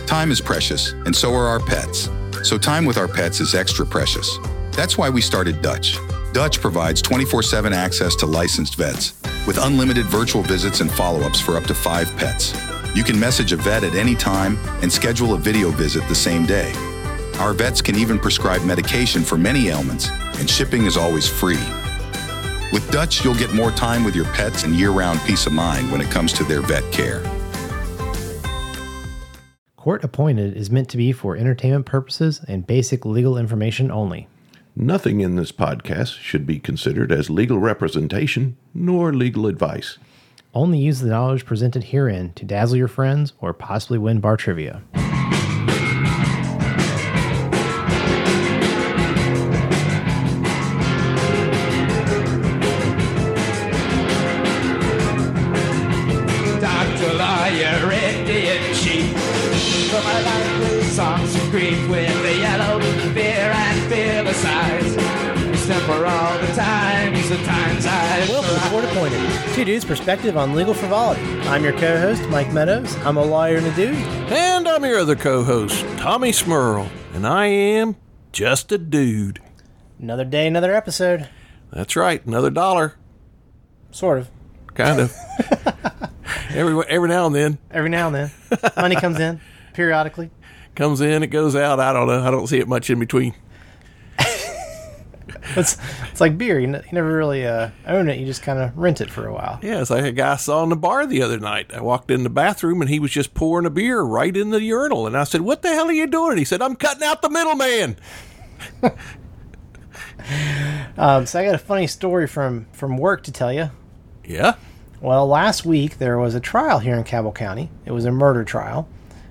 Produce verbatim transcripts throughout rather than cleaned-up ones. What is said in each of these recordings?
Time is precious, and so are our pets. So time with our pets is extra precious. That's why we started Dutch. Dutch provides twenty-four seven access to licensed vets, with unlimited virtual visits and follow-ups for up to five pets. You can message a vet at any time and schedule a video visit the same day. Our vets can even prescribe medication for many ailments, and shipping is always free. With Dutch, you'll get more time with your pets and year-round peace of mind when it comes to their vet care. Court Appointed is meant to be for entertainment purposes and basic legal information only. Nothing in this podcast should be considered as legal representation nor legal advice. Only use the knowledge presented herein to dazzle your friends or possibly win bar trivia. Doctor Lawyer, Indian Chief. For my life with songs of grief, with the yellow fear and fearless eyes. For all the times, the times I Welcome to Court Appointed, two dudes' perspective on legal frivolity. I'm your co-host, Mike Meadows. I'm a lawyer and a dude. And I'm your other co-host, Tommy Smurl. And I am just a dude. Another day, another episode. That's right, another dollar. Sort of. Kind of. every, every now and then. Every now and then. Money comes in, periodically. Comes in, it goes out. I don't know. I don't see it much in between. It's it's like beer. You, n- you never really uh, own it. You just kind of rent it for a while. Yeah, it's like a guy I saw in the bar the other night. I walked in the bathroom, and he was just pouring a beer right in the urinal. And I said, what the hell are you doing? He said, I'm cutting out the middleman. um, so I got a funny story from, from work to tell you. Yeah? Well, last week there was a trial here in Cabell County. It was a murder trial.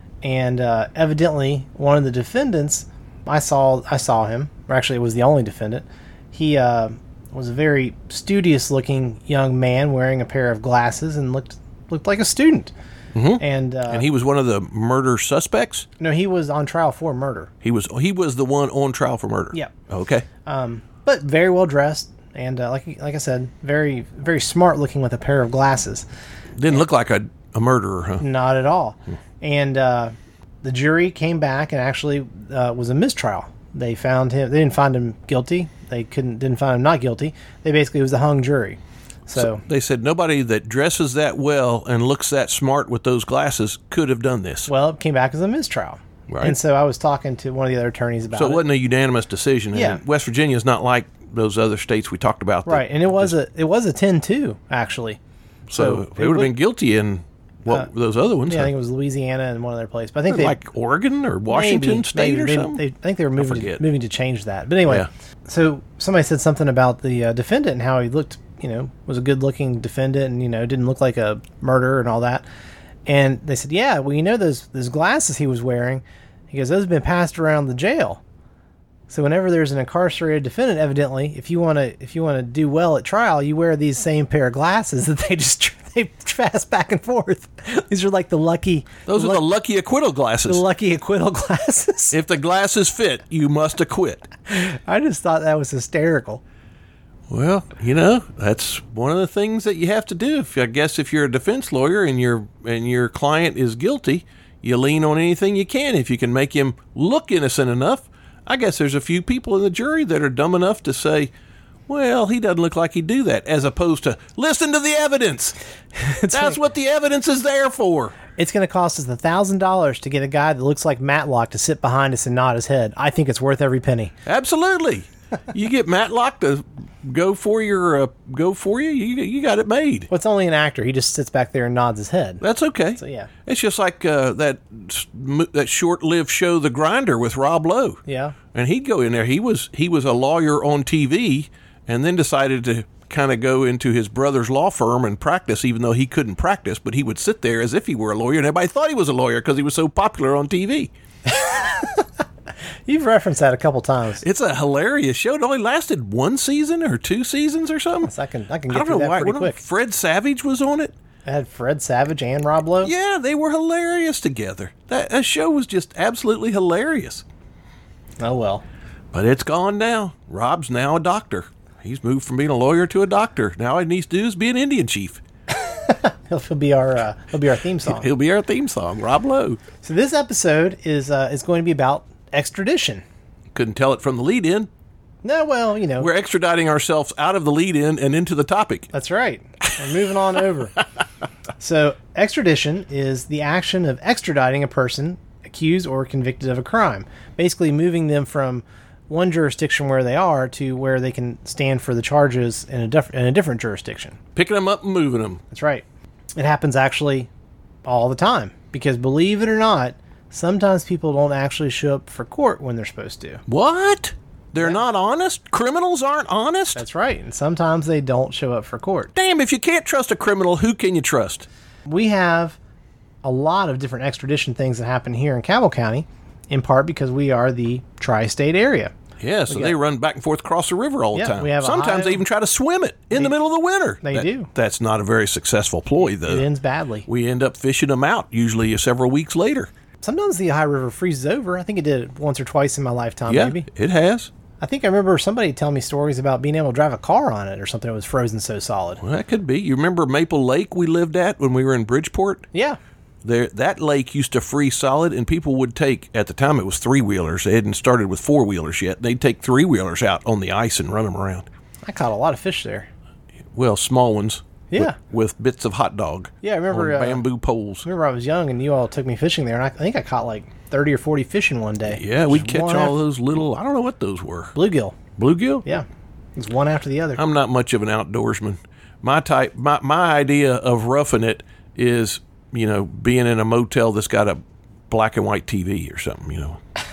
And uh, evidently, one of the defendants, I saw I saw him, or actually it was the only defendant. He uh, was a very studious-looking young man wearing a pair of glasses and looked looked like a student. Mm-hmm. And uh, and he was one of the murder suspects? No, he was on trial for murder. He was he was the one on trial for murder? Yeah. Okay. Um, but very well dressed, and uh, like like I said, very very smart-looking with a pair of glasses. Didn't look like a, a murderer, huh? Not at all. Hmm. And uh, the jury came back and actually uh, was a mistrial. They found him. They didn't find him guilty. They couldn't didn't find him not guilty. They basically it was a hung jury. So, so they said nobody that dresses that well and looks that smart with those glasses could have done this. Well, it came back as a mistrial. Right. And so I was talking to one of the other attorneys about it. So it wasn't a unanimous decision. Yeah. And West Virginia is not like those other states we talked about. Right. And it was just, a it was a ten two actually. So, so they would have been guilty in what uh, those other ones. Yeah, huh? I think it was Louisiana and one other place. But I think they, they like Oregon or Washington maybe, State maybe, or they, something. They, I think they were moving to, moving to change that. But anyway, yeah. So somebody said something about the uh, defendant and how he looked, you know, was a good-looking defendant and, you know, didn't look like a murderer and all that. And they said, yeah, well, you know those those glasses he was wearing. He goes, those have been passed around the jail. So whenever there's an incarcerated defendant, evidently, if you want to if you want to do well at trial, you wear these same pair of glasses that they just they pass back and forth. These are like the lucky. Those the are the lucky acquittal glasses. The lucky acquittal glasses. If the glasses fit, you must acquit. I just thought that was hysterical. Well, you know, that's one of the things that you have to do. If I guess if you're a defense lawyer and your and your client is guilty, you lean on anything you can. If you can make him look innocent enough, I guess there's a few people in the jury that are dumb enough to say, well, he doesn't look like he'd do that, as opposed to, listen to the evidence. That's right. What the evidence is there for. It's going to cost us one thousand dollars to get a guy that looks like Matlock to sit behind us and nod his head. I think it's worth every penny. Absolutely. You get Matlock to go for your uh, go for you, you you got it made. Well, it's only an actor. He just sits back there and nods his head. That's okay. So yeah, it's just like uh, that that short-lived show, The Grinder, with Rob Lowe. Yeah, and he'd go in there. He was he was a lawyer on T V, and then decided to kind of go into his brother's law firm and practice, even though he couldn't practice. But he would sit there as if he were a lawyer, and everybody thought he was a lawyer because he was so popular on T V. You've referenced that a couple times. It's a hilarious show. It only lasted one season or two seasons or something. Yes, I can I can get I don't through know that why. pretty quick. Fred Savage was on it. It had Fred Savage and Rob Lowe. Yeah, they were hilarious together. That, that show was just absolutely hilarious. Oh well, but it's gone now. Rob's now a doctor. He's moved from being a lawyer to a doctor. Now all he needs to do is be an Indian chief. he'll, he'll be our uh, he'll be our theme song. He'll be our theme song, Rob Lowe. So this episode is uh, is going to be about extradition. Couldn't tell it from the lead-in. No, well, you know. We're extraditing ourselves out of the lead-in and into the topic. That's right. We're moving on over. So extradition is the action of extraditing a person accused or convicted of a crime. Basically moving them from one jurisdiction where they are to where they can stand for the charges in a, diff- in a different jurisdiction. Picking them up and moving them. That's right. It happens actually all the time. Because believe it or not, sometimes people don't actually show up for court when they're supposed to. What? They're not honest? Criminals aren't honest? That's right. And sometimes they don't show up for court. Damn, if you can't trust a criminal, who can you trust? We have a lot of different extradition things that happen here in Cabell County, in part because we are the tri-state area. Yeah, so got, they run back and forth across the river all the yeah, time. We have Sometimes high, they even try to swim it in they, the middle of the winter. They that, do. That's not a very successful ploy, though. It ends badly. We end up fishing them out, usually several weeks later. Sometimes the Ohio River freezes over. I think it did it once or twice in my lifetime, yeah, maybe. It has. I think I remember somebody telling me stories about being able to drive a car on it or something that was frozen so solid. Well, that could be. You remember Maple Lake we lived at when we were in Bridgeport? Yeah. There, that lake used to freeze solid, and people would take, at the time it was three-wheelers. They hadn't started with four-wheelers yet. They'd take three-wheelers out on the ice and run them around. I caught a lot of fish there. Well, small ones. Yeah. With, with bits of hot dog. Yeah, I remember. On Uh, bamboo poles. I remember I was young, and you all took me fishing there, and I, I think I caught like thirty or forty fish in one day. Yeah, we'd Just catch one all after- those little, I don't know what those were. Bluegill. Bluegill? Yeah. It was one after the other. I'm not much of an outdoorsman. My type, my, my idea of roughing it is, you know, being in a motel that's got a black and white T V or something, you know.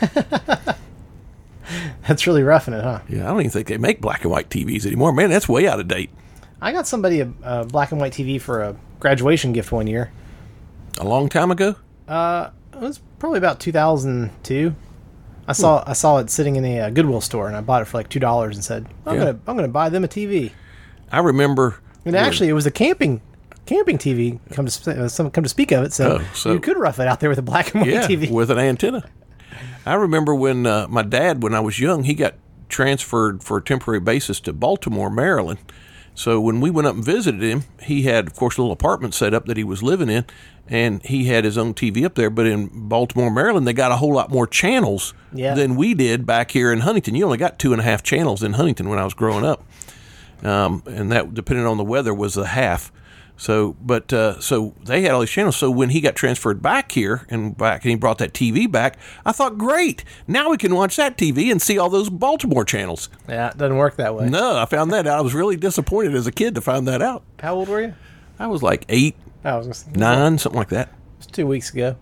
That's really roughing it, huh? Yeah, I don't even think they make black and white T Vs anymore. Man, that's way out of date. I got somebody a, a black and white T V for a graduation gift one year. A long time ago? Uh, it was probably about two thousand two. I saw I saw it sitting in a uh, Goodwill store, and I bought it for like two dollars and said, "I'm Yeah. gonna I'm gonna buy them a T V." I remember. And actually, it was a camping camping T V. Come to sp- uh, some come to speak of it, so, Oh, so- you could rough it out there with a black and white Yeah, T V. with an antenna. I remember when uh, my dad, when I was young, he got transferred for a temporary basis to Baltimore, Maryland. So when we went up and visited him, he had, of course, a little apartment set up that he was living in, and he had his own T V up there. But in Baltimore, Maryland, they got a whole lot more channels Yeah. than we did back here in Huntington. You only got two and a half channels in Huntington when I was growing up, um, and that, depending on the weather, was a half. So, but uh, so they had all these channels. So when he got transferred back here and back, and he brought that T V back, I thought, great, now we can watch that T V and see all those Baltimore channels. Yeah, it doesn't work that way. No, I found that out. I was really disappointed as a kid to find that out. How old were you? I was like eight, Oh, I was gonna say, nine, something like that. It was two weeks ago.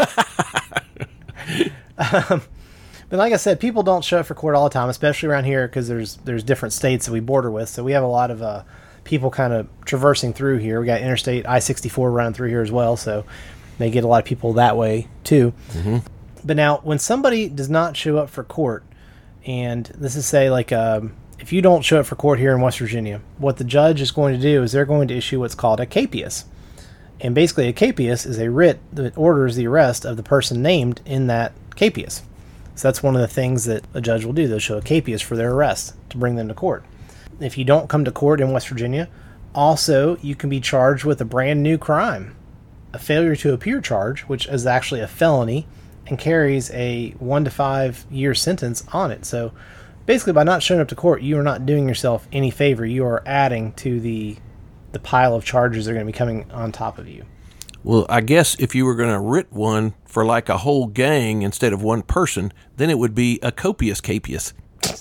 um, but like I said, people don't show up for court all the time, especially around here because there's there's different states that we border with. So we have a lot of uh, people kind of traversing through here. We got Interstate I sixty-four running through here as well, so they get a lot of people that way too. Mm-hmm. But now, when somebody does not show up for court, and this is say like um, if you don't show up for court here in West Virginia, what the judge is going to do is they're going to issue what's called a capias. And basically, a capias is a writ that orders the arrest of the person named in that capias. So that's one of the things that a judge will do. They'll show a capias for their arrest to bring them to court. If you don't come to court in West Virginia, also, you can be charged with a brand new crime, a failure to appear charge, which is actually a felony and carries a one to five year sentence on it. So basically, by not showing up to court, you are not doing yourself any favor. You are adding to the the pile of charges that are going to be coming on top of you. Well, I guess if you were going to writ one for like a whole gang instead of one person, then it would be a copious capias.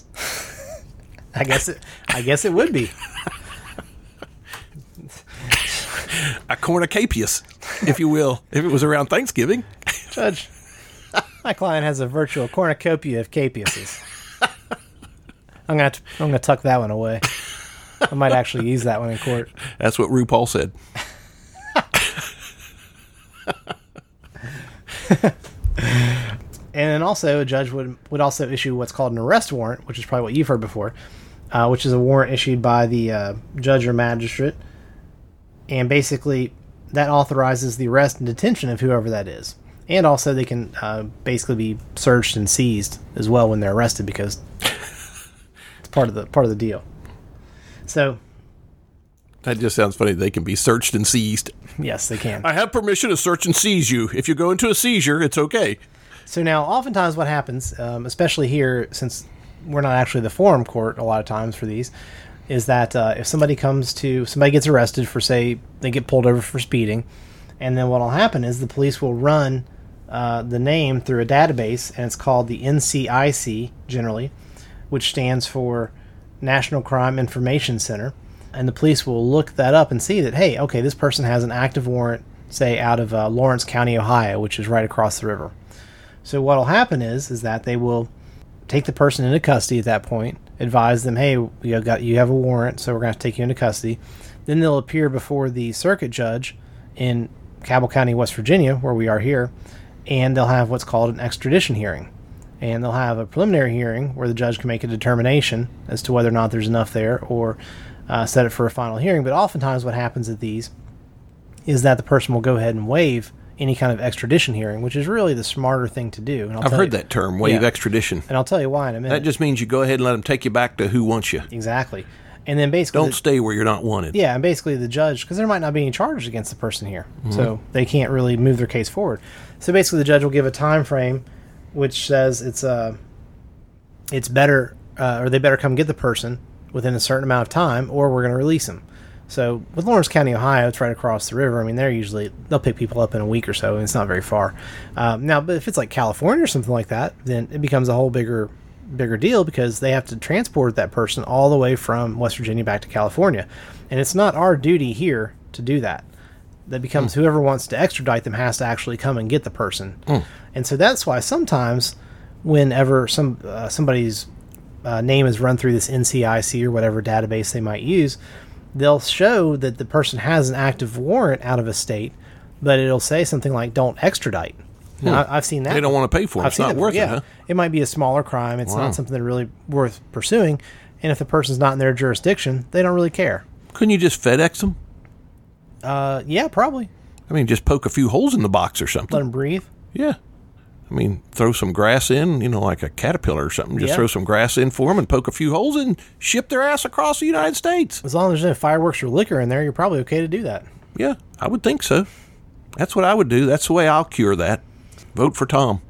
I guess it. I guess it would be. A cornucapias, if you will, if it was around Thanksgiving. Judge, my client has a virtual cornucopia of capiases. I'm gonna to, I'm gonna tuck that one away. I might actually use that one in court. That's what RuPaul said. And then also, a judge would would also issue what's called an arrest warrant, which is probably what you've heard before, uh, which is a warrant issued by the uh, judge or magistrate. And basically, that authorizes the arrest and detention of whoever that is. And also, they can uh, basically be searched and seized as well when they're arrested, because it's part of the part of the deal. So, That just sounds funny. They can be searched and seized. Yes, they can. I have permission to search and seize you. If you go into a seizure, it's okay. So now, oftentimes what happens, um, especially here, since we're not actually the forum court a lot of times for these, is that uh, if somebody comes to, somebody gets arrested for, say, they get pulled over for speeding, and then what will happen is the police will run uh, the name through a database, and it's called the N C I C, generally, which stands for National Crime Information Center. And the police will look that up and see that, hey, okay, this person has an active warrant, say, out of uh, Lawrence County, Ohio, which is right across the river. So what will happen is is that they will take the person into custody at that point, advise them, hey, you got you have a warrant, so we're going to take you into custody. Then they'll appear before the circuit judge in Cabell County, West Virginia, where we are here, and they'll have what's called an extradition hearing. And they'll have a preliminary hearing where the judge can make a determination as to whether or not there's enough there, or Uh, set it for a final hearing. But oftentimes what happens at these is that the person will go ahead and waive any kind of extradition hearing, which is really the smarter thing to do. And I'll I've tell heard you, that term, waive yeah. extradition. And I'll tell you why in a minute. That just means you go ahead and let them take you back to who wants you. Exactly. And then basically... Don't the, stay where you're not wanted. Yeah, and basically the judge, because there might not be any charges against the person here, mm-hmm. so they can't really move their case forward. So basically the judge will give a time frame which says it's uh, it's better, uh, or they better come get the person within a certain amount of time, or we're going to release them. So with Lawrence County, Ohio, it's right across the river. I mean, they're usually, they'll pick people up in a week or so, and it's not very far. Um, now, but if it's like California or something like that, then it becomes a whole bigger bigger deal, because they have to transport that person all the way from West Virginia back to California. And it's not our duty here to do that. That becomes mm. whoever wants to extradite them has to actually come and get the person. Mm. And so that's why sometimes whenever some uh, somebody's uh, name is run through this N C I C or whatever database they might use, they'll show that the person has an active warrant out of a state, but it'll say something like, don't extradite. Hmm. Now, I've seen that. They don't want to pay for it. I've it's not worth yeah. it, huh? It might be a smaller crime. It's wow. not something that's really worth pursuing. And if the person's not in their jurisdiction, they don't really care. Couldn't you just FedEx them? Uh, yeah, probably. I mean, just poke a few holes in the box or something. Let them breathe. Yeah. I mean, throw some grass in, you know, like a caterpillar or something. Just yeah. throw some grass in for them and poke a few holes and ship their ass across the United States. As long as there's no fireworks or liquor in there, you're probably okay to do that. Yeah, I would think so. That's what I would do. That's the way I'll cure that. Vote for Tom.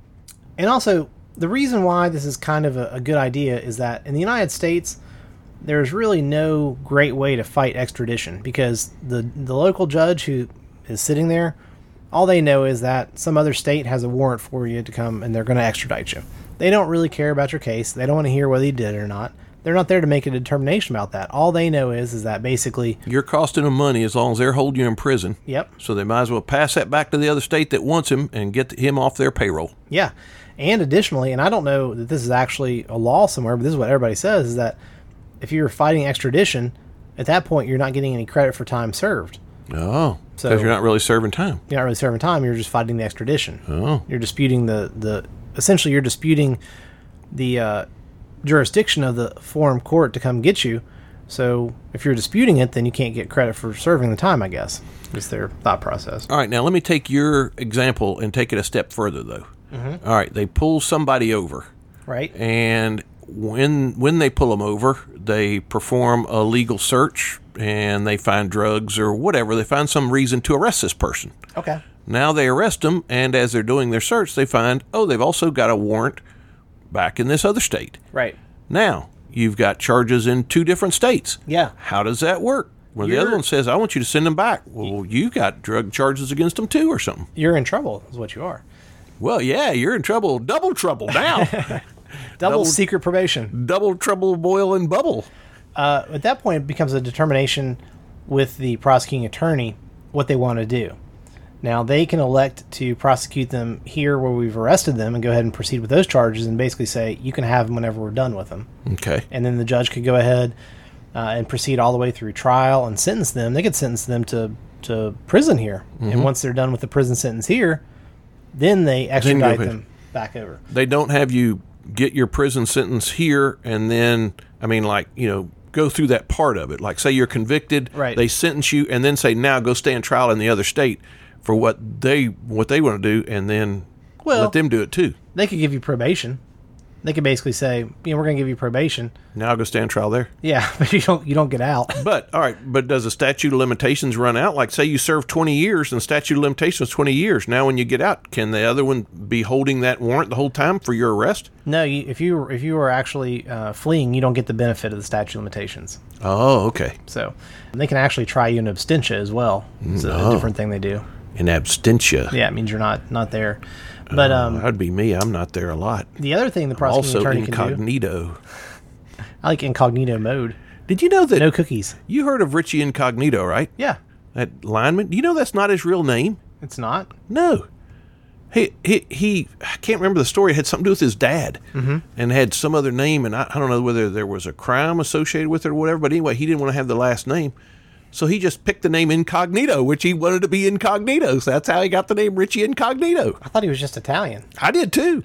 And also, the reason why this is kind of a, a good idea is that in the United States, there's really no great way to fight extradition, because the the local judge who is sitting there, all they know is that some other state has a warrant for you to come and they're going to extradite you. They don't really care about your case. They don't want to hear whether you did it or not. They're not there to make a determination about that. All they know is is that basically you're costing them money as long as they're holding you in prison. Yep. So they might as well pass that back to the other state that wants him and get him off their payroll. Yeah. And additionally, and I don't know that this is actually a law somewhere, but this is what everybody says, is that if you're fighting extradition, at that point you're not getting any credit for time served. Oh, so because you're not really serving time. You're not really serving time. You're just fighting the extradition. Oh. You're disputing the, the essentially you're disputing the uh, jurisdiction of the forum court to come get you. So if you're disputing it, then you can't get credit for serving the time, I guess. Is their thought process. All right, now let me take your example and take it a step further, though. Mm-hmm. All right, they pull somebody over. Right. And when when they pull them over, they perform a legal search and they find drugs or whatever. They find some reason to arrest this person. Okay. Now they arrest them, and as they're doing their search, they find, oh, they've also got a warrant back in this other state. Right. Now, you've got charges in two different states. Yeah. How does that work? Well, You're, the other one says, I want you to send them back. Well, you got drug charges against them too or something. You're in trouble is what you are. Well, yeah, you're in trouble. Double trouble now. double, double secret probation. Double trouble boil and bubble. Uh, at that point, it becomes a determination with the prosecuting attorney what they want to do. Now, they can elect to prosecute them here where we've arrested them and go ahead and proceed with those charges and basically say, you can have them whenever we're done with them. Okay. And then the judge could go ahead uh, and proceed all the way through trial and sentence them. They could sentence them to, to prison here. Mm-hmm. And once they're done with the prison sentence here, then they extradite them back over. They don't have you get your prison sentence here and then, I mean, like, you know, go through that part of it. Like, say you're convicted, right. They sentence you, and then say, now go stand trial in the other state for what they what they want to do, and then well, let them do it too. They could give you probation. They could basically say, you know, we're going to give you probation. Now I'll go stand trial there. Yeah, but you don't you don't get out. But, all right, but does the statute of limitations run out? Like, say you serve twenty years and the statute of limitations is twenty years. Now when you get out, can the other one be holding that warrant the whole time for your arrest? No, you, if you if you are actually uh, fleeing, you don't get the benefit of the statute of limitations. Oh, okay. So they can actually try you in absentia as well. It's a, Oh. a different thing they do. In absentia. Yeah, it means you're not not there. But um, That'd be me. I'm not there a lot. the other thing the prosecuting Also attorney can do, incognito. I like incognito mode. Did you know that? No cookies. You heard of Richie Incognito, right? Yeah, That lineman. Do you know that's not his real name? it's not. No. He, he, he I can't remember the story. It had something to do with his dad mm-hmm. and had some other name. And I, I don't know whether there was a crime associated with it or whatever. But anyway, he didn't want to have the last name. So he just picked the name Incognito, which he wanted to be Incognito. So that's how he got the name Richie Incognito. I thought he was just Italian. I did too.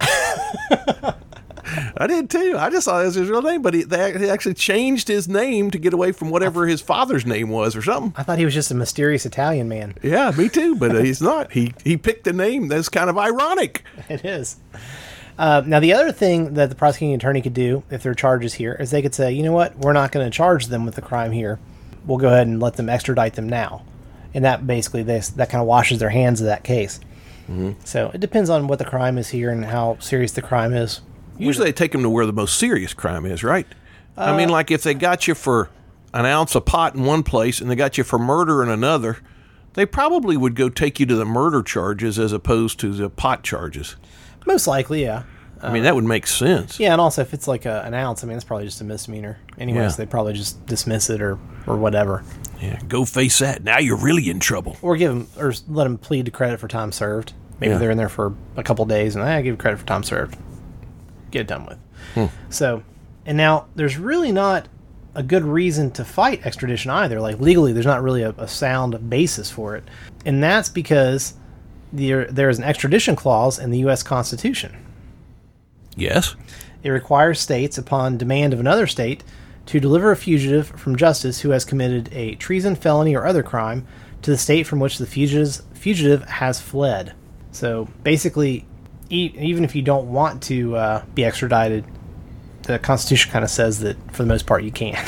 I did too. I just thought it was his real name, but he, they, he actually changed his name to get away from whatever his father's name was or something. I thought he was just a mysterious Italian man. Yeah, me too, but he's not. He he picked a name that's kind of ironic. It is. Uh, now, the other thing that the prosecuting attorney could do if there are charges here is they could say, you know what, we're not going to charge them with the crime here. We'll go ahead and let them extradite them now. And that basically, this that kind of washes their hands of that case. Mm-hmm. So it depends on what the crime is here and how serious the crime is. Usually they take them to where the most serious crime is, right? Uh, I mean, like if they got you for an ounce of pot in one place and they got you for murder in another, they probably would go take you to the murder charges as opposed to the pot charges. Most likely, yeah. I mean, that would make sense. Yeah, and also if it's like a, an ounce, I mean, it's probably just a misdemeanor. Anyways, Yeah. they probably just dismiss it or, or whatever. Yeah, go face that. Now you're really in trouble. Or give them, or let them plead to credit for time served. Maybe Yeah. they're in there for a couple days, and I give credit for time served. Get it done with. Hmm. So, and now there's really not a good reason to fight extradition either. Like legally, there's not really a, a sound basis for it, and that's because there there is an extradition clause in the U S Constitution. Yes. It requires states, upon demand of another state, to deliver a fugitive from justice who has committed a treason, felony, or other crime to the state from which the fugitive's, fugitive has fled. So basically, e- even if you don't want to uh, be extradited, the Constitution kind of says that for the most part you can.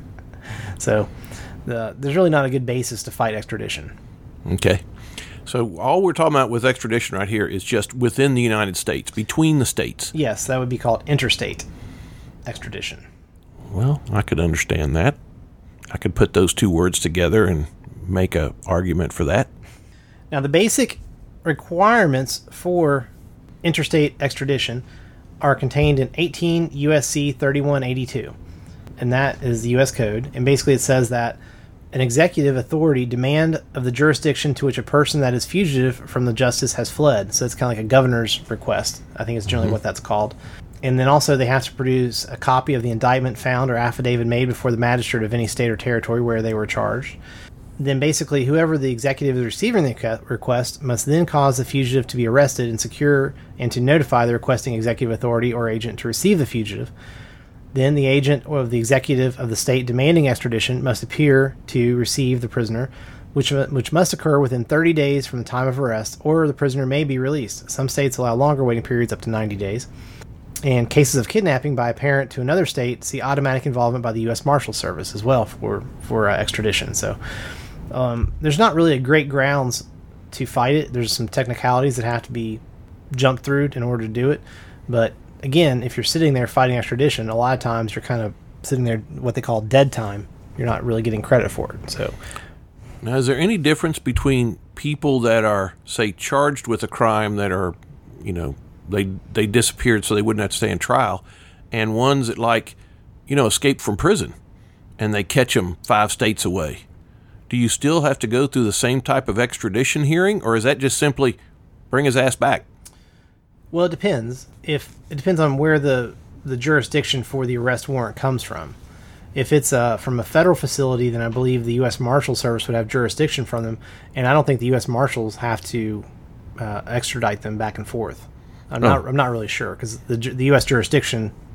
So the, there's really not a good basis to fight extradition. Okay. So all we're talking about with extradition right here is just within the United States, between the states. Yes, that would be called interstate extradition. Well, I could understand that. I could put those two words together and make a argument for that. Now, the basic requirements for interstate extradition are contained in eighteen U S C thirty-one eighty-two, and that is the U S Code. And basically it says that an executive authority demand of the jurisdiction to which a person that is fugitive from the justice has fled. So it's kind of like a governor's request. I think it's generally mm-hmm. what that's called. And then also they have to produce a copy of the indictment found or affidavit made before the magistrate of any state or territory where they were charged. Then basically whoever the executive is receiving the request must then cause the fugitive to be arrested and secure and to notify the requesting executive authority or agent to receive the fugitive. Then the agent of the executive of the state demanding extradition must appear to receive the prisoner, which which must occur within thirty days from the time of arrest, or the prisoner may be released. Some states allow longer waiting periods up to ninety days. And cases of kidnapping by a parent to another state see automatic involvement by the U S Marshal Service as well for, for uh, extradition. So um, there's not really a great grounds to fight it. There's some technicalities that have to be jumped through in order to do it. But again, if you're sitting there fighting extradition, a lot of times you're kind of sitting there what they call dead time. You're not really getting credit for it. So now, is there any difference between people that are, say, charged with a crime that are, you know, they they disappeared so they wouldn't have to stay in trial, and ones that, like, you know, escape from prison and they catch them five states away? Do you still have to go through the same type of extradition hearing, or is that just simply bring his ass back? Well, it depends. If it depends on where the, the jurisdiction for the arrest warrant comes from. If it's uh, from a federal facility, then I believe the U S Marshal Service would have jurisdiction from them, and I don't think the U S Marshals have to uh, extradite them back and forth. I'm Oh. not. I'm not really sure because the the U S jurisdiction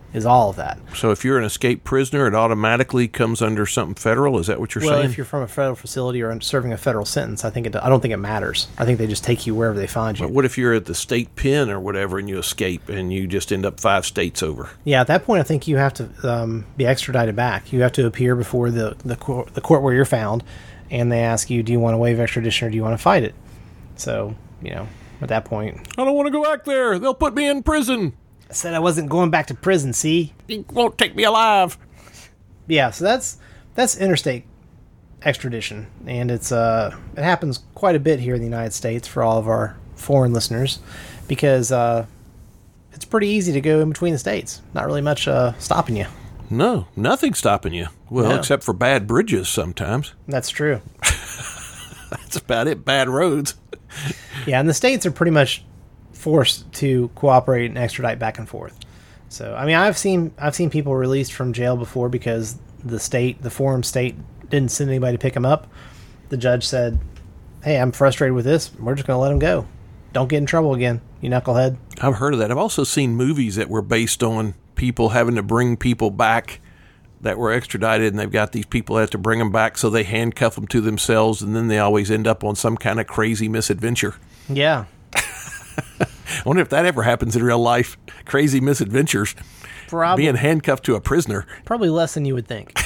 is all of that. So if you're an escaped prisoner, it automatically comes under something federal? Is that what you're well, saying? if you're from a federal facility or serving a federal sentence, I think it. I don't think it matters. I think they just take you wherever they find you. But what if you're at the state pen or whatever and you escape and you just end up five states over? Yeah, at that point, I think you have to um, be extradited back. You have to appear before the the court, the court where you're found, and they ask you, do you want to waive extradition or do you want to fight it? So, you know, at that point, I don't want to go back there. They'll put me in prison. I said I wasn't going back to prison, see? You won't take me alive. Yeah, so that's that's interstate extradition, and it's uh it happens quite a bit here in the United States for all of our foreign listeners, because uh, it's pretty easy to go in between the states. Not really much uh, stopping you. No, nothing's stopping you. Well, No. except for bad bridges sometimes. That's true. That's about it. Bad roads. Yeah, and the states are pretty much forced to cooperate and extradite back and forth. So, I mean, I've seen I've seen people released from jail before because the state, the forum state, didn't send anybody to pick them up. The judge said, "Hey, I'm frustrated with this. We're just going to let them go. Don't get in trouble again, you knucklehead." I've heard of that. I've also seen movies that were based on people having to bring people back that were extradited, and they've got these people that have to bring them back, so they handcuff them to themselves, and then they always end up on some kind of crazy misadventure. Yeah. I wonder if that ever happens in real life. Crazy misadventures. Probably, Being handcuffed to a prisoner. probably less than you would think.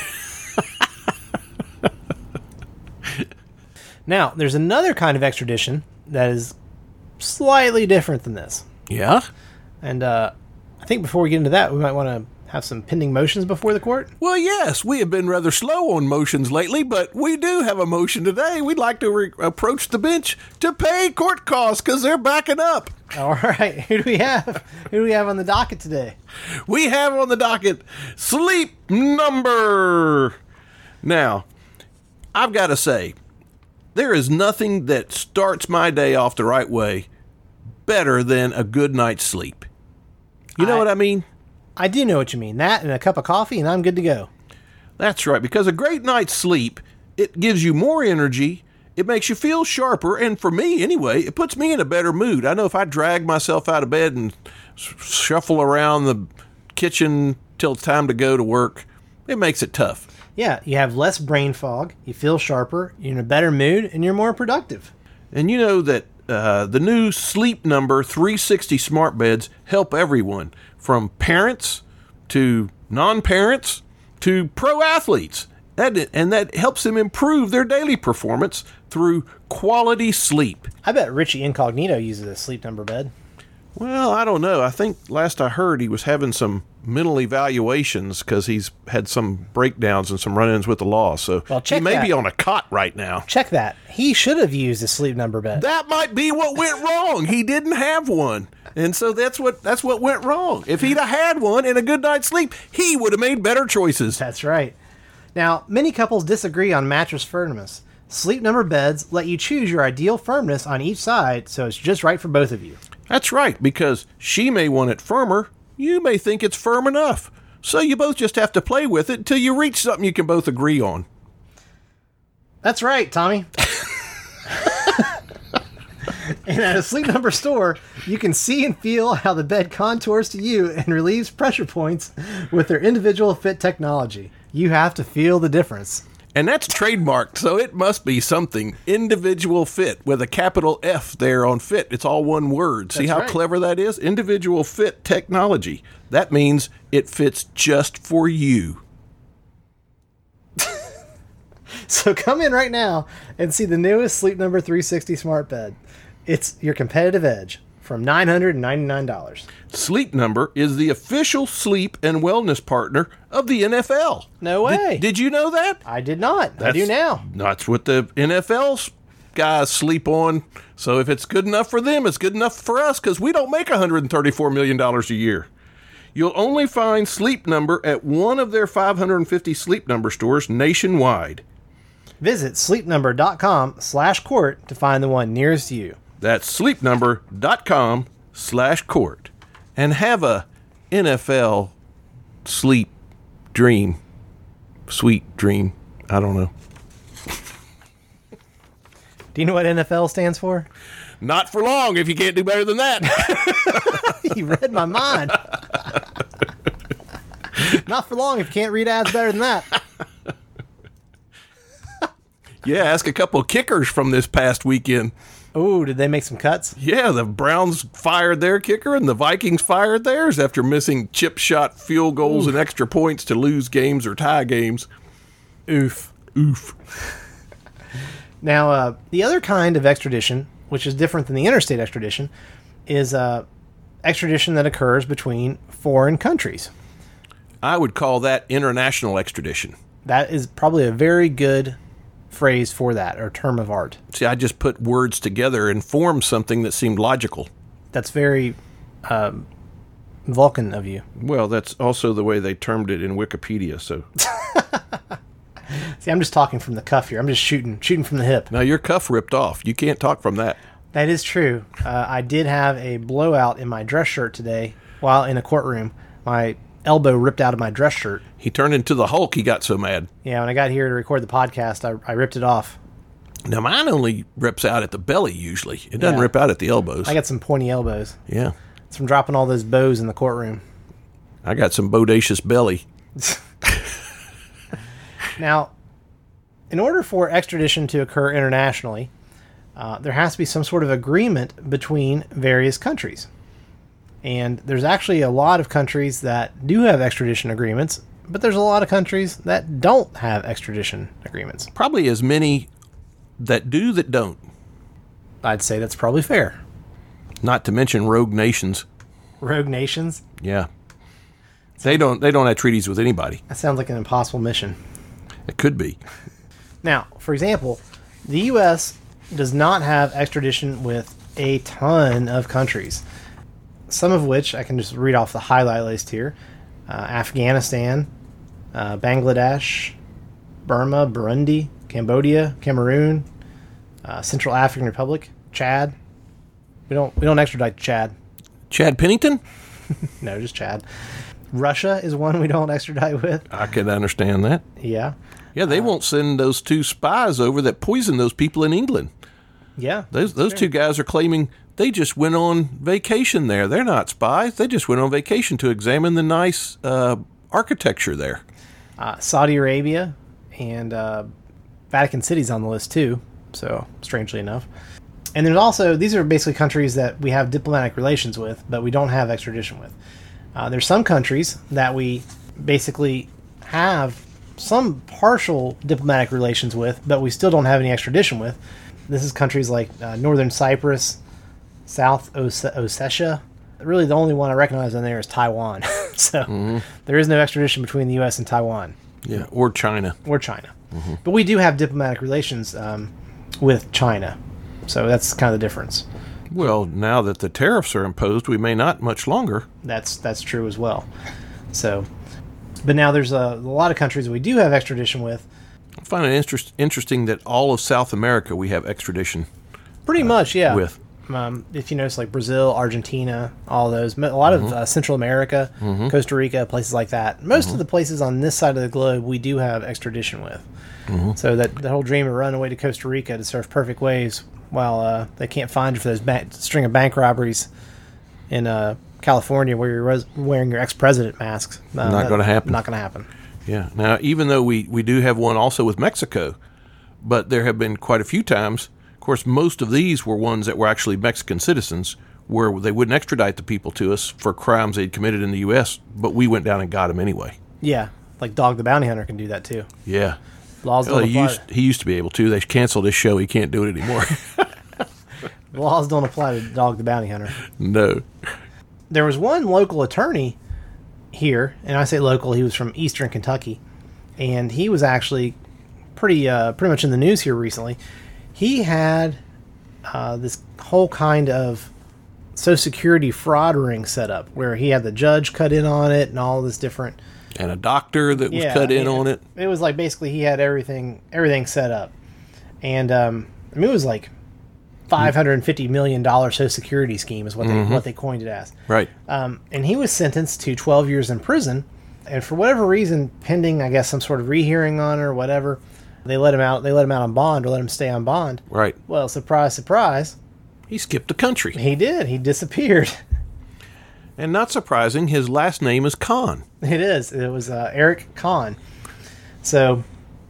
Now, there's another kind of extradition that is slightly different than this. Yeah? And uh, I think before we get into that, we might want to have some pending motions before the court. Well, yes, we have been rather slow on motions lately, but we do have a motion today. We'd like to re- approach the bench to pay court costs because they're backing up. All right, who do we have? Who do we have on the docket today? We have on the docket Sleep Number. Now, I've got to say, there is nothing that starts my day off the right way better than a good night's sleep. You know I- what I mean? I do know what you mean. That and a cup of coffee, and I'm good to go. That's right, because a great night's sleep, it gives you more energy, it makes you feel sharper, and for me, anyway, it puts me in a better mood. I know if I drag myself out of bed and s- shuffle around the kitchen till it's time to go to work, it makes it tough. Yeah, you have less brain fog, you feel sharper, you're in a better mood, and you're more productive. And you know that uh, the new Sleep Number three sixty smart beds help everyone, from parents to non-parents to pro athletes. That, and that helps them improve their daily performance through quality sleep. I bet Richie Incognito uses a Sleep Number bed. Well, I don't know. I think last I heard he was having some mental evaluations because he's had some breakdowns and some run-ins with the law. So Well, he check may that. be on a cot right now. Check that. He should have used a Sleep Number bed. That might be what went wrong. He didn't have one. And so that's what that's what went wrong. If he'd have had one and a good night's sleep, he would have made better choices. That's right. Now, many couples disagree on mattress firmness. Sleep Number beds let you choose your ideal firmness on each side, so it's just right for both of you. That's right, because she may want it firmer. You may think it's firm enough. So you both just have to play with it until you reach something you can both agree on. That's right, Tommy. And at a Sleep Number store, you can see and feel how the bed contours to you and relieves pressure points with their individual fit technology. You have to feel the difference. And that's trademarked, so it must be something. Individual fit with a capital F there on fit. It's all one word. See That's how right. clever that is? Individual fit technology. That means it fits just for you. So come in right now and see the newest Sleep Number three sixty smart bed. It's your competitive edge from nine hundred ninety-nine dollars. Sleep Number is the official sleep and wellness partner of the N F L. No way. Did, did you know that? I did not. I do now. That's what the N F L's guys sleep on. So if it's good enough for them, it's good enough for us because we don't make one hundred thirty-four million dollars a year. You'll only find Sleep Number at one of their five hundred fifty Sleep Number stores nationwide. Visit sleepnumber.com slash court to find the one nearest you. That's sleepnumber.com slash court. And have a N F L sleep dream. Sweet dream. I don't know. Do you know what N F L stands for? Not for long if you can't do better than that. You read my mind. Not for long if you can't read ads better than that. Yeah, ask a couple of kickers from this past weekend. Oh, did they make some cuts? Yeah, the Browns fired their kicker and the Vikings fired theirs after missing chip shot field goals Oof. and extra points to lose games or tie games. Oof. Oof. Now, uh, the other kind of extradition, which is different than the interstate extradition, is uh, extradition that occurs between foreign countries. I would call that international extradition. That is probably a very good phrase for that, or term of art. See, I just put words together and formed something that seemed logical. That's very um, Vulcan of you. Well, that's also the way they termed it in Wikipedia, so... See, I'm just talking from the cuff here. I'm just shooting shooting from the hip. Now, your cuff ripped off. You can't talk from that. That is true. Uh, I did have a blowout in my dress shirt today while in a courtroom. My elbow ripped out of my dress shirt. He turned into the Hulk. He got so mad. Yeah, when I got here to record the podcast, I, I ripped it off. Now, mine only rips out at the belly, usually. It doesn't Yeah. rip out at the elbows. I got some pointy elbows. Yeah. It's from dropping all those bows in the courtroom. I got some bodacious belly. Now, in order for extradition to occur internationally, uh, there has to be some sort of agreement between various countries. And there's actually a lot of countries that do have extradition agreements, but there's a lot of countries that don't have extradition agreements. Probably as many that do that don't. I'd say that's probably fair. Not to mention rogue nations. Rogue nations? Yeah. They don't they don't have treaties with anybody. That sounds like an impossible mission. It could be. Now, for example, the U S does not have extradition with a ton of countries. Some of which I can just read off the highlight list here. Uh, Afghanistan, uh, Bangladesh, Burma, Burundi, Cambodia, Cameroon, uh, Central African Republic, Chad. We don't we don't extradite Chad. Chad Pennington? No, just Chad. Russia is one we don't extradite with. I could understand that. Yeah. Yeah, they uh, won't send those two spies over that poisoned those people in England. Yeah. Those those sure. two guys are claiming they just went on vacation there. They're not spies. They just went on vacation to examine the nice uh, architecture there. Uh, Saudi Arabia and uh, Vatican City's on the list too, so strangely enough. And there's also, these are basically countries that we have diplomatic relations with, but we don't have extradition with. Uh, there's some countries that we basically have some partial diplomatic relations with, but we still don't have any extradition with. This is countries like uh, Northern Cyprus, South Os- Ossetia. Really, the only one I recognize on there is Taiwan. So mm-hmm. there is no extradition between the U S and Taiwan. Yeah, or China. Or China. Mm-hmm. But we do have diplomatic relations um, with China. So that's kind of the difference. Well, now that the tariffs are imposed, we may not much longer. That's that's true as well. So, but now there's a, a lot of countries we do have extradition with. I find it interest, interesting that all of South America we have extradition. Pretty uh, much, yeah. With. Um, if you notice, like Brazil, Argentina, all those, a lot of mm-hmm. uh, Central America, mm-hmm. Costa Rica, places like that. Most mm-hmm. of the places on this side of the globe we do have extradition with. Mm-hmm. So that the whole dream of running away to Costa Rica to surf perfect waves while uh, they can't find you for those ba- string of bank robberies in uh, California where you're res- wearing your ex-president masks. Uh, not going to happen. Not going to happen. Yeah. Now, even though we, we do have one also with Mexico, but there have been quite a few times. Of course, most of these were ones that were actually Mexican citizens where they wouldn't extradite the people to us for crimes they'd committed in the U S, but we went down and got them anyway. Yeah. Like Dog the Bounty Hunter can do that too. Yeah. Laws well, don't he, apply. used, he used to be able to. They canceled his show. He can't do it anymore. The laws don't apply to Dog the Bounty Hunter. No. There was one local attorney here, and I say local, he was from Eastern Kentucky, and he was actually pretty uh, pretty much in the news here recently. He had uh, this whole kind of Social Security fraud ring set up, where he had the judge cut in on it and all this different... And a doctor that was yeah, cut in on it. It was like basically he had everything everything set up. And um, I mean, it was like five hundred fifty million dollars Social Security scheme is what they mm-hmm. what they coined it as. Right. Um, and he was sentenced to twelve years in prison. And for whatever reason, pending, I guess, some sort of rehearing on it or whatever, they let him out. They let him out on bond or let him stay on bond. Right. Well, surprise, surprise. He skipped the country. He did. He disappeared. And not surprising, his last name is Kahn. It is. It was uh, Eric Kahn. So,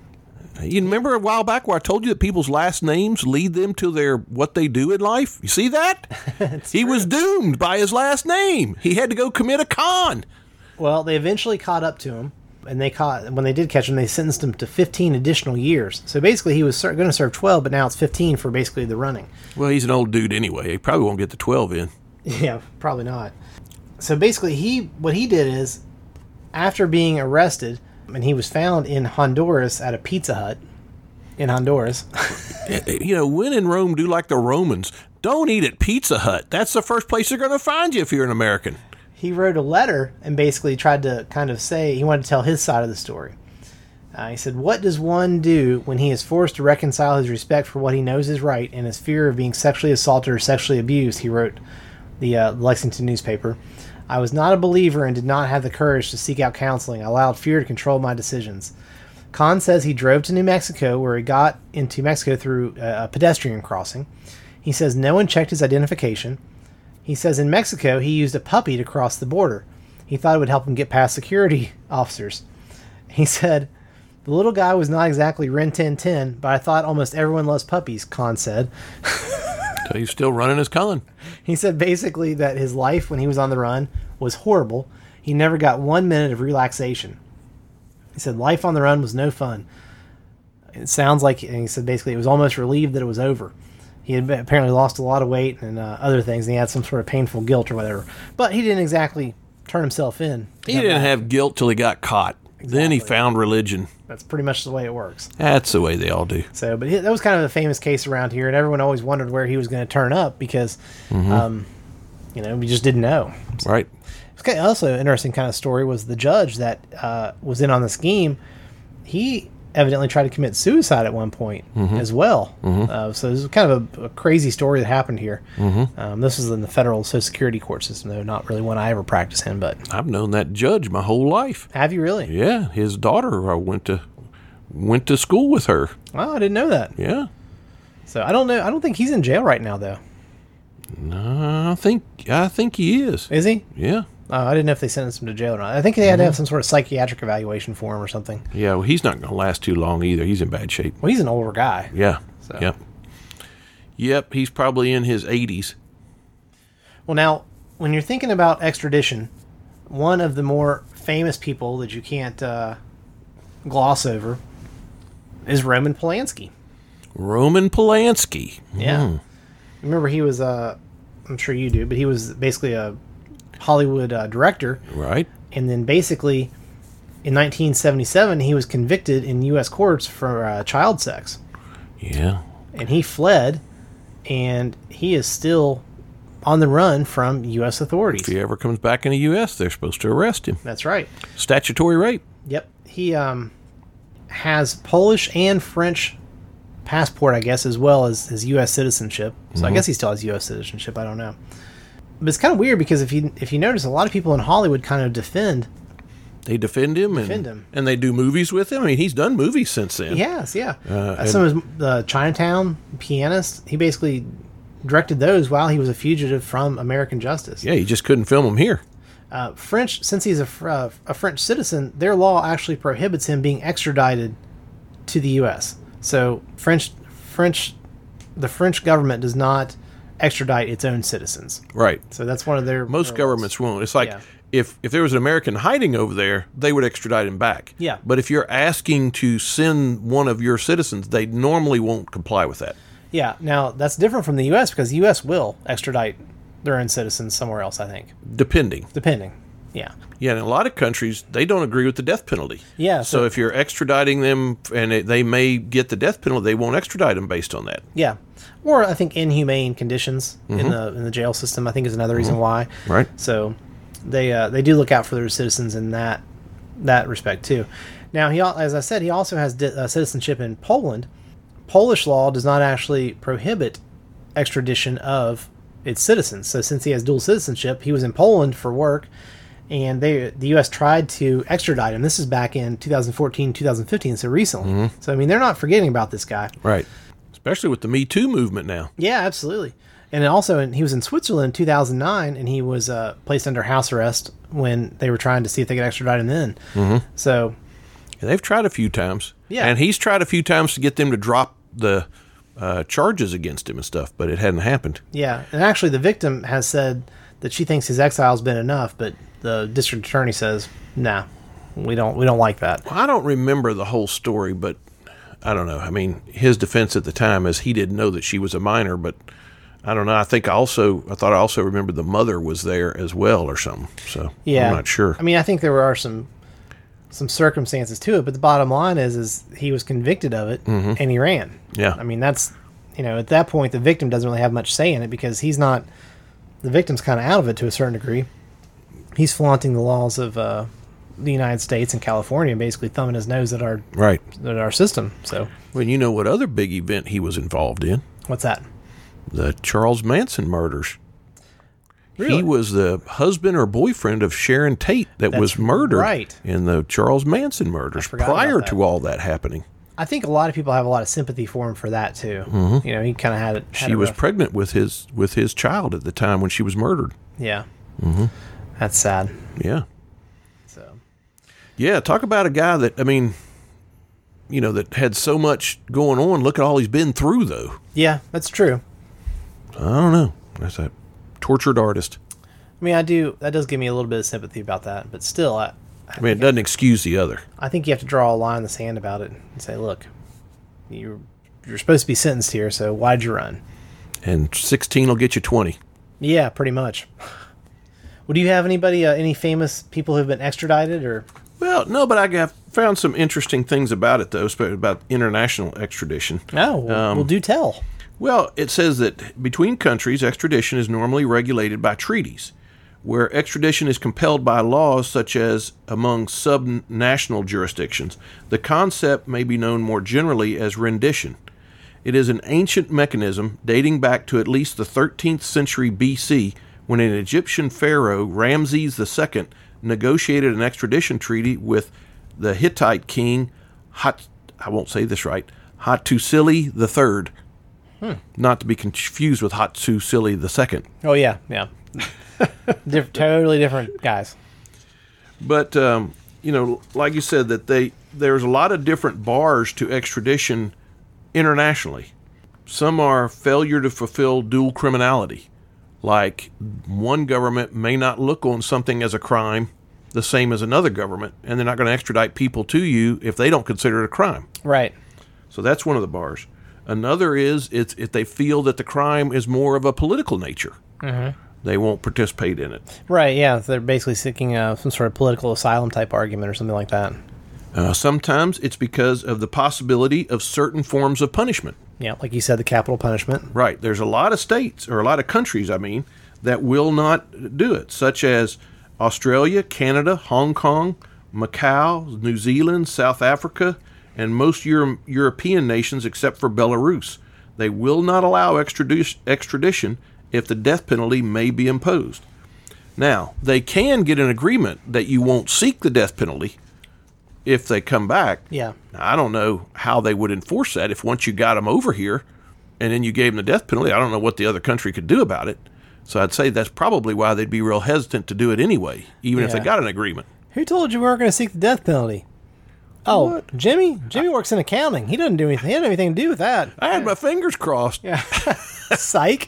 you remember a while back where I told you that people's last names lead them to their what they do in life? You see that? He true. was doomed by his last name. He had to go commit a con. Well, they eventually caught up to him, and they caught when they did catch him, they sentenced him to fifteen additional years. So basically, he was ser- going to serve twelve, but now it's fifteen for basically the running. Well, he's an old dude anyway. He probably won't get the twelve in. Yeah, probably not. So basically, he what he did is, after being arrested, and he was found in Honduras at a Pizza Hut in Honduras. You know, when in Rome, do like the Romans. Don't eat at Pizza Hut. That's the first place they're going to find you if you're an American. He wrote a letter and basically tried to kind of say, he wanted to tell his side of the story. Uh, he said, what does one do when he is forced to reconcile his respect for what he knows is right and his fear of being sexually assaulted or sexually abused? He wrote the uh, Lexington newspaper. I was not a believer and did not have the courage to seek out counseling. I allowed fear to control my decisions. Kahn says he drove to New Mexico, where he got into Mexico through a pedestrian crossing. He says no one checked his identification. He says in Mexico he used a puppy to cross the border. He thought it would help him get past security officers. He said, the little guy was not exactly Rin Tin Tin, but I thought almost everyone loves puppies, Kahn said. So he's still running his con. He said basically that his life when he was on the run was horrible. He never got one minute of relaxation. He said life on the run was no fun. It sounds like, and he said basically it was almost relieved that it was over. He had apparently lost a lot of weight and uh, other things, and he had some sort of painful guilt or whatever. But he didn't exactly turn himself in. He didn't back. have guilt till he got caught. Exactly. Then he found religion. That's pretty much the way it works. That's the way they all do. So, but he, that was kind of a famous case around here, and everyone always wondered where he was going to turn up because, mm-hmm. um, you know, we just didn't know. So, right. It's also an interesting kind of story was the judge that uh, was in on the scheme. He evidently tried to commit suicide at one point mm-hmm. as well. Mm-hmm. Uh, so this is kind of a, a crazy story that happened here. Mm-hmm. Um, this is in the federal Social Security court system, though not really one I ever practiced in. But I've known that judge my whole life. Have you really? Yeah, his daughter I went to went to school with her. Oh, I didn't know that. Yeah. So I don't know. I don't think he's in jail right now, though. No, I think I think he is. Is he? Yeah. Oh, I didn't know if they sentenced him to jail or not. I think they had to have some sort of psychiatric evaluation for him or something. Yeah, well, he's not going to last too long either. He's in bad shape. Well, he's an older guy. Yeah. So. Yep. Yep, he's probably in his eighties. Well, now, when you're thinking about extradition, one of the more famous people that you can't uh, gloss over is Roman Polanski. Roman Polanski. Yeah. Mm. Remember, he was, uh, I'm sure you do, but he was basically a Hollywood uh, director. Right. And then basically, in nineteen seventy-seven, he was convicted in U S courts for uh, child sex. Yeah. And he fled, and he is still on the run from U S authorities. If he ever comes back in the U S, they're supposed to arrest him. That's right. Statutory rape. Yep. He um, has Polish and French passport, I guess, as well as his U S citizenship. So mm-hmm. I guess he still has U S citizenship. I don't know. But it's kind of weird because if you if you notice, a lot of people in Hollywood kind of defend. They defend him, defend and, him. and they do movies with him. I mean, he's done movies since then. He has, yeah. Uh, and, Some of his, the Chinatown Pianist, he basically directed those while he was a fugitive from American justice. Yeah, you just couldn't film him here. Uh, French, since he's a, uh, a French citizen, their law actually prohibits him being extradited to the U S. So French, French, the French government does not extradite its own citizens. Right. So that's one of their most their governments laws. won't. It's like. Yeah. If if there was an American hiding over there, they would extradite him back. Yeah. But if you're asking to send one of your citizens, they normally won't comply with that. Yeah. Now, that's different from the U S because the U S will extradite their own citizens somewhere else, I think. Depending. Depending. Yeah. Yeah, in a lot of countries, they don't agree with the death penalty. Yeah. So, so if you're extraditing them and it, they may get the death penalty, they won't extradite them based on that. Yeah. Or I think inhumane conditions mm-hmm. in the in the jail system, I think, is another reason mm-hmm. why. Right. So they uh, they do look out for their citizens in that that respect too. Now, he as I said, he also has di- uh, citizenship in Poland. Polish law does not actually prohibit extradition of its citizens. So since he has dual citizenship, he was in Poland for work, and they the U S tried to extradite him. This is back in two thousand fourteen, two thousand fifteen, so recently. Mm-hmm. So I mean, they're not forgetting about this guy. Right. Especially with the Me Too movement now. Yeah, absolutely. And then also, in, he was in Switzerland in two thousand nine, and he was uh, placed under house arrest when they were trying to see if they could extradite him then. Mm-hmm. So, yeah, they've tried a few times. Yeah. And he's tried a few times to get them to drop the uh, charges against him and stuff, but it hadn't happened. Yeah, and actually the victim has said that she thinks his exile's been enough, but the district attorney says, nah, we don't, we don't like that. Well, I don't remember the whole story, but I don't know. I mean, his defense at the time is he didn't know that she was a minor, but I don't know. I think I also, I thought I also remembered the mother was there as well or something. So Yeah. I'm not sure. I mean, I think there are some some circumstances to it, but the bottom line is, is he was convicted of it Mm-hmm. and he ran. Yeah. I mean, that's, you know, at that point, the victim doesn't really have much say in it because he's not, the victim's kind of out of it to a certain degree. He's flaunting the laws of uh, the United States and California, basically thumbing his nose at our Right. at our system. So, Well, you know what other big event he was involved in? what's that? The Charles Manson murders. Really? He was the husband or boyfriend of Sharon Tate that That's was murdered right. in the Charles Manson murders forgot about prior that. to all that happening. I think a lot of people have a lot of sympathy for him for that too. Mm-hmm. You know, he kind of had it. had She it was rough. pregnant with his with his child at the time when she was murdered. Yeah. Mm-hmm. That's sad. Yeah. So. Yeah, talk about a guy that, I mean, you know, that had so much going on. Look at all he's been through, though. Yeah, that's true. I don't know. That's a tortured artist. I mean, I do. That does give me a little bit of sympathy about that, but still, I, I mean, it doesn't excuse the other. I think you have to draw a line in the sand about it and say, look, you're you're supposed to be sentenced here, so why'd you run? And sixteen will get you twenty. Yeah, pretty much. Well, do you have anybody, uh, any famous people who've been extradited, or? Well, no, but I got, found some interesting things about it, though, especially about international extradition. No, well, Um, well, do tell. Well, it says that between countries, extradition is normally regulated by treaties, where extradition is compelled by laws such as among subnational jurisdictions. The concept may be known more generally as rendition. It is an ancient mechanism dating back to at least the thirteenth century B C, when an Egyptian pharaoh, Ramses the Second, negotiated an extradition treaty with the Hittite king, Hat, I won't say this right, Hattusili the Third. Hmm. Not to be confused with Hattusili the Second. Oh, yeah, yeah. Diff- totally different guys. But, um, you know, like you said, that they there's a lot of different bars to extradition internationally. Some are failure to fulfill dual criminality. Like one government may not look on something as a crime the same as another government, and they're not going to extradite people to you if they don't consider it a crime. Right. So that's one of the bars. Another is it's if they feel that the crime is more of a political nature. Mm-hmm. They won't participate in it. Right, yeah. They're basically seeking uh, some sort of political asylum type argument or something like that. Uh, sometimes it's because of the possibility of certain forms of punishment. Yeah, like you said, the capital punishment. Right. There's a lot of states, or a lot of countries, I mean, that will not do it, such as Australia, Canada, Hong Kong, Macau, New Zealand, South Africa, and most Euro- European nations except for Belarus. They will not allow extradition, extradition if the death penalty may be imposed. Now, they can get an agreement that you won't seek the death penalty if they come back. Yeah. Now, I don't know how they would enforce that if once you got them over here and then you gave them the death penalty. I don't know what the other country could do about it. So I'd say that's probably why they'd be real hesitant to do it anyway, even if they Yeah. got an agreement. Who told you we weren't going to seek the death penalty? Oh, What? Jimmy? Jimmy works in accounting. He doesn't do anything. He doesn't have anything to do with that. I had my fingers crossed. Yeah. Psych.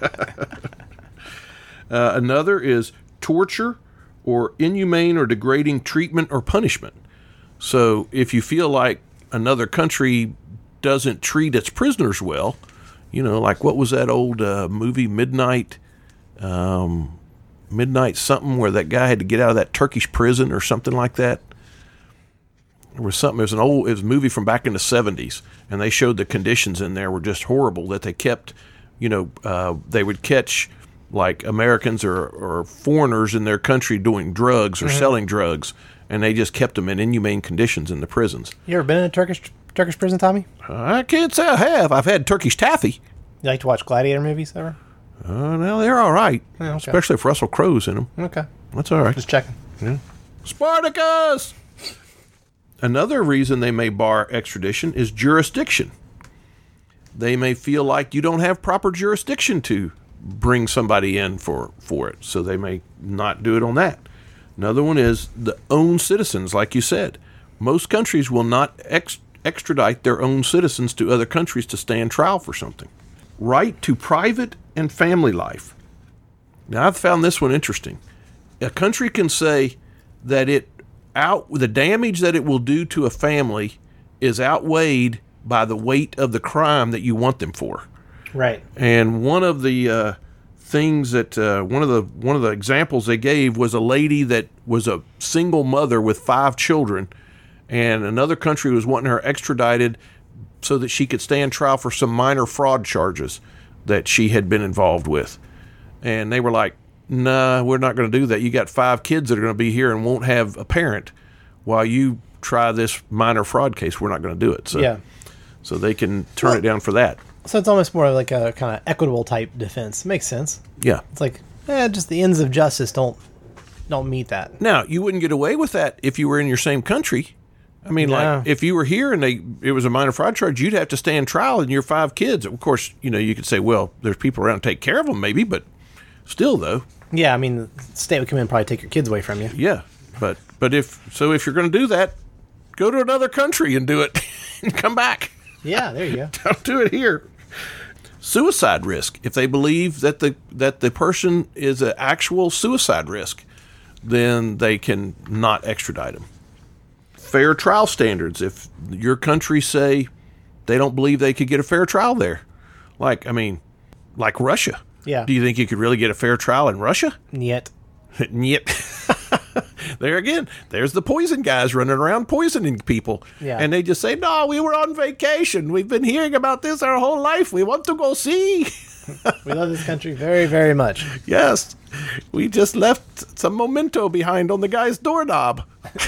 Uh, another is torture or inhumane or degrading treatment or punishment. So if you feel like another country doesn't treat its prisoners well, you know, like what was that old uh, movie, Midnight, um, Midnight something, where that guy had to get out of that Turkish prison or something like that? There was something, it was an old, it was a movie from back in the seventies, and they showed the conditions in there were just horrible, that they kept, you know, uh, they would catch like Americans or, or foreigners in their country doing drugs or Mm-hmm. selling drugs, and they just kept them in inhumane conditions in the prisons. You ever been in a Turkish Turkish prison, Tommy? I can't say I have. I've had Turkish taffy. You like to watch gladiator movies ever? Uh, now they're all right, Yeah, okay. especially if Russell Crowe's in them. Okay. That's all right. Just checking. Spartacus! Another reason they may bar extradition is jurisdiction. They may feel like you don't have proper jurisdiction to bring somebody in for, for it. So they may not do it on that. Another one is the own citizens, like you said. Most countries will not ex- extradite their own citizens to other countries to stand trial for something. Right to private and family life. Now, I've found this one interesting. A country can say that it out the damage that it will do to a family is outweighed by the weight of the crime that you want them for. Right. And one of the uh, things that uh, one of the one of the examples they gave was a lady that was a single mother with five children, and another country was wanting her extradited so that she could stand trial for some minor fraud charges that she had been involved with. And they were like, "Nah, we're not going to do that. You got five kids that are going to be here and won't have a parent while you try this minor fraud case. We're not going to do it." So, yeah. so they can turn well, it down for that. So it's almost more like a kind of equitable type defense. Makes sense. Yeah. It's like, eh, just the ends of justice don't don't meet that. Now, you wouldn't get away with that if you were in your same country. I mean, No. like, if you were here and they it was a minor fraud charge, you'd have to stand trial and your five kids. Of course, you know, you could say, well, there's people around to take care of them maybe, but still, though. Yeah, I mean, the state would come in and probably take your kids away from you. Yeah, but but if so, if you're going to do that, go to another country and do it and come back. Yeah, there you go. Don't do it here. Suicide risk. If they believe that the that the person is an actual suicide risk, then they can not extradite them. Fair trial standards. If your country say they don't believe they could get a fair trial there, like I mean, like Russia. Yeah. Do you think you could really get a fair trial in Russia? Yet. Yep. There again, there's the poison guys running around poisoning people. Yeah. And they just say, no, we were on vacation. We've been hearing about this our whole life. We want to go see. We love this country very, very much. Yes. We just left some memento behind on the guy's doorknob.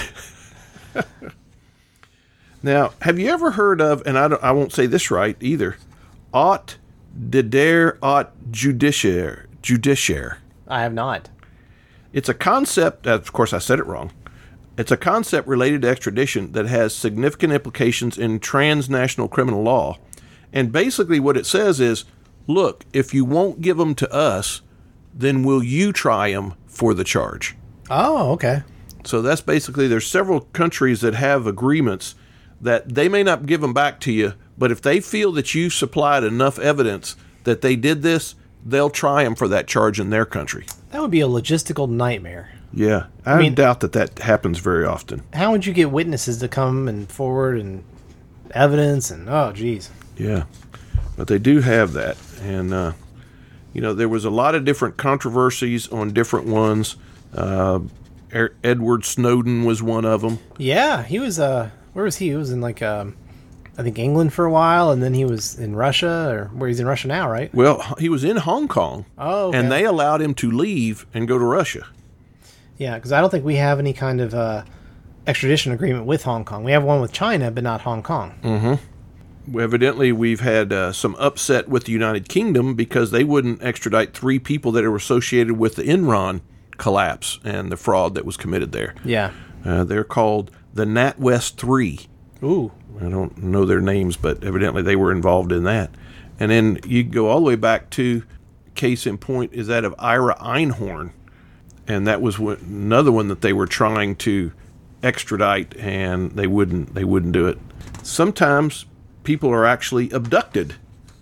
Now, have you ever heard of, and I, don't, I won't say this right either, aut dedere aut judiciaire? Judiciaire. I have not. It's a concept, of course I said it wrong, it's a concept related to extradition that has significant implications in transnational criminal law. And basically what it says is, look, if you won't give them to us, then will you try them for the charge? Oh, okay. So that's basically, there's several countries that have agreements that they may not give them back to you, but if they feel that you supplied enough evidence that they did this, they'll try them for that charge in their country. That would be a logistical nightmare. Yeah, I, I mean- doubt that that happens very often. How would you get witnesses to come and forward and evidence and, oh, geez. Yeah, but they do have that. And, uh, you know, there was a lot of different controversies on different ones. Uh, er- Edward Snowden was one of them. Yeah, he was, uh, where was he? He was in, like, um, I think England for a while, and then he was in Russia, or where he's in Russia now, right? Well, he was in Hong Kong, Oh, okay. and they allowed him to leave and go to Russia. Yeah, because I don't think we have any kind of uh, extradition agreement with Hong Kong. We have one with China, but not Hong Kong. Mm-hmm. Evidently, we've had uh, some upset with the United Kingdom because they wouldn't extradite three people that are associated with the Enron collapse and the fraud that was committed there. Yeah. Uh, they're called the NatWest Three. Ooh. I don't know their names, but evidently they were involved in that. And then you go all the way back to, case in point, is that of Ira Einhorn. And that was what, another one that they were trying to extradite, and they wouldn't they wouldn't do it. Sometimes people are actually abducted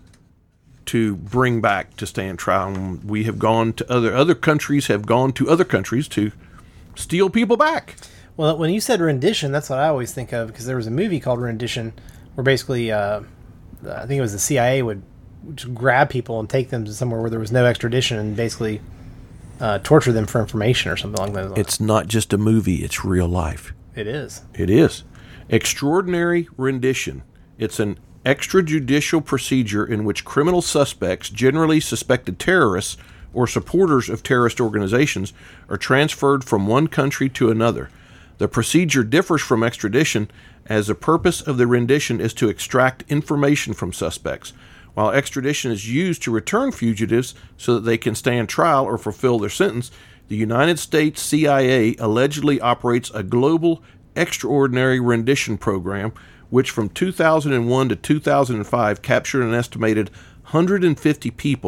to bring back to stand trial. And we have gone to other other countries have gone to other countries to steal people back. Well, when you said rendition, that's what I always think of, because there was a movie called Rendition where basically, uh, I think it was the C I A would just grab people and take them to somewhere where there was no extradition and basically uh, torture them for information or something like that. It's not just a movie, it's real life. It is. It is. Extraordinary rendition. It's an extrajudicial procedure in which criminal suspects, generally suspected terrorists or supporters of terrorist organizations, are transferred from one country to another. The procedure differs from extradition, as the purpose of the rendition is to extract information from suspects, while extradition is used to return fugitives so that they can stand trial or fulfill their sentence. The United States C I A allegedly operates a global extraordinary rendition program, which from two thousand one to two thousand five captured an estimated one hundred fifty people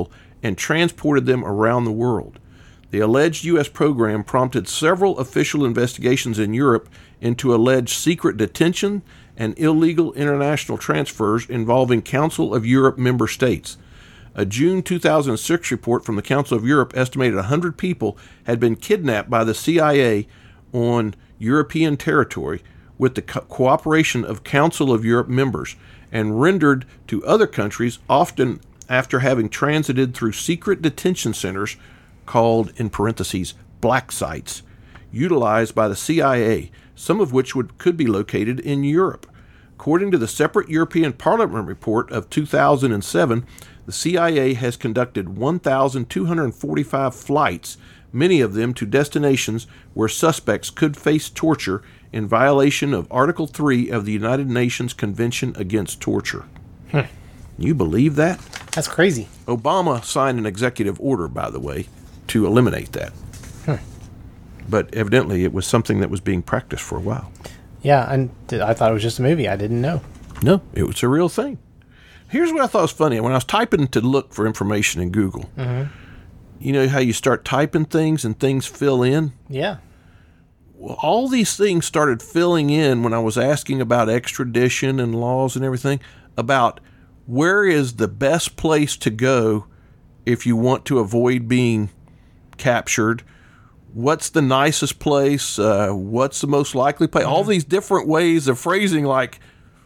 and transported them around the world. The alleged U S program prompted several official investigations in Europe into alleged secret detention and illegal international transfers involving Council of Europe member states. A June two thousand six report from the Council of Europe estimated one hundred people had been kidnapped by the C I A on European territory with the co- cooperation of Council of Europe members and rendered to other countries, often after having transited through secret detention centers called, in parentheses, black sites, utilized by the C I A, some of which would, could be located in Europe. According to the separate European Parliament report of two thousand seven, the C I A has conducted one thousand two hundred forty-five flights, many of them to destinations where suspects could face torture in violation of Article three of the United Nations Convention Against Torture. Hmm. You believe that? That's crazy. Obama signed an executive order, by the way, to eliminate that. Hmm. But evidently it was something that was being practiced for a while. Yeah, and I thought it was just a movie. I didn't know. No, it was a real thing. Here's what I thought was funny. When I was typing to look for information in Google, mm-hmm. you know how you start typing things and things fill in? Yeah. Well, all these things started filling in when I was asking about extradition and laws and everything, about where is the best place to go if you want to avoid being captured. What's the nicest place? Uh, what's the most likely place? Mm-hmm. All these different ways of phrasing, like,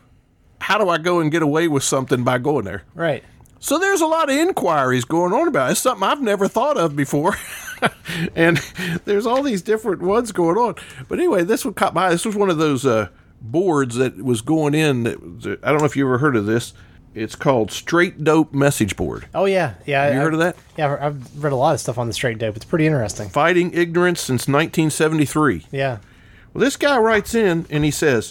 how do I go and get away with something by going there? Right. So there's a lot of inquiries going on about it. It's something I've never thought of before. And there's all these different ones going on. But anyway, this one caught my eye. This was one of those uh, boards that was going in. That, that, I don't know if you ever heard of this. It's called Straight Dope Message Board. Oh, yeah. yeah. You I, heard of that? Yeah, I've read a lot of stuff on the Straight Dope. It's pretty interesting. Fighting ignorance since nineteen seventy-three. Yeah. Well, this guy writes in and he says,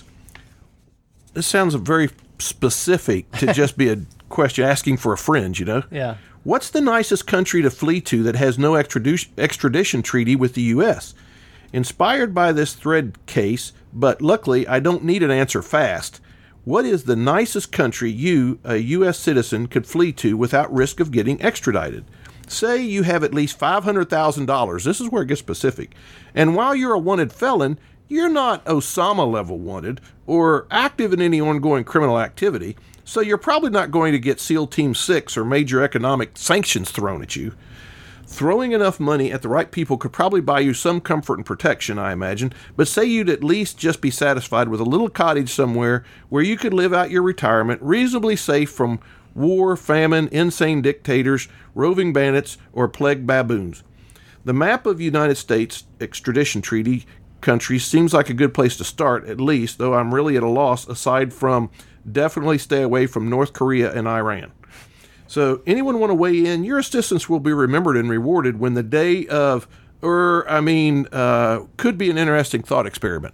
this sounds very specific to just be a question asking for a friend, you know? Yeah. What's the nicest country to flee to that has no extradition, extradition treaty with the U S? Inspired by this thread case, but luckily I don't need an answer fast. What is the nicest country you, a U S citizen, could flee to without risk of getting extradited? Say you have at least five hundred thousand dollars. This is where it gets specific. And while you're a wanted felon, you're not Osama level wanted or active in any ongoing criminal activity, so you're probably not going to get SEAL Team six or major economic sanctions thrown at you. Throwing enough money at the right people could probably buy you some comfort and protection, I imagine, but say you'd at least just be satisfied with a little cottage somewhere where you could live out your retirement reasonably safe from war, famine, insane dictators, roving bandits, or plagued baboons. The map of United States extradition treaty countries seems like a good place to start, at least, though I'm really at a loss aside from definitely stay away from North Korea and Iran. So anyone want to weigh in? Your assistance will be remembered and rewarded when the day of, or I mean, uh, could be an interesting thought experiment.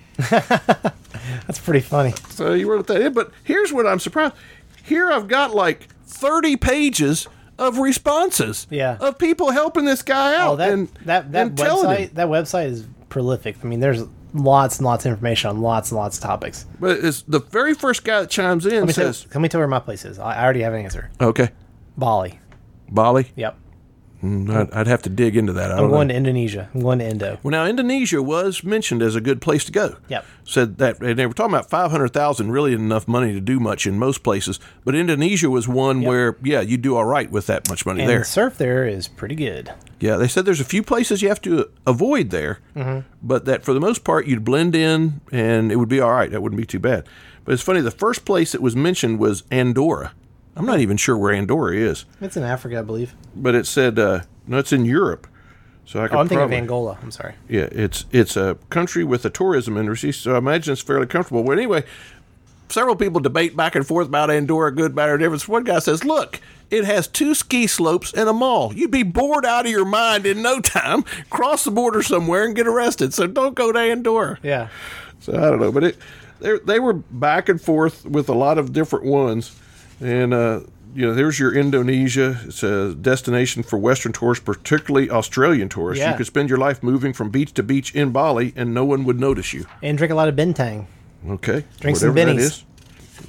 That's pretty funny. So you wrote that in, but here's what I'm surprised. Here I've got like thirty pages of responses. Yeah. Of people helping this guy out. Oh, that and, that that and telling website him. that website is prolific. I mean, there's lots and lots of information on lots and lots of topics. But it's the very first guy that chimes in Let me says, tell, let me tell where my place is. I I already have an answer. okay, Bali. Bali? Yep. Mm, I'd, I'd have to dig into that. I I'm don't going know. to Indonesia. I'm going to Indo. Well, now, Indonesia was mentioned as a good place to go. Yep. Said that, and they were talking about five hundred thousand really isn't enough money to do much in most places, but Indonesia was one Yep. where, yeah, you do all right with that much money And there. the surf there is pretty good. Yeah, they said there's a few places you have to avoid there, Mm-hmm. but that for the most part you'd blend in and it would be all right. That wouldn't be too bad. But it's funny, the first place that was mentioned was Andorra. I'm not even sure where Andorra is, It's in Africa, I believe. but it said, uh, no, it's in Europe. So I could Oh, I'm thinking probably, of Angola. I'm sorry. Yeah, it's it's a country with a tourism industry, so I imagine it's fairly comfortable. But anyway, several people debate back and forth about Andorra, good, bad, or different. One guy says, look, it has two ski slopes and a mall. You'd be bored out of your mind in no time. Cross the border somewhere and get arrested. So don't go to Andorra. Yeah. So I don't know, but it they they were back and forth with a lot of different ones, and uh, you know, there's your Indonesia. It's a destination for Western tourists, particularly Australian tourists. Yeah. You could spend your life moving from beach to beach in Bali, and no one would notice you. And drink a lot of bentang. Okay, Drink some whatever that bennies. is.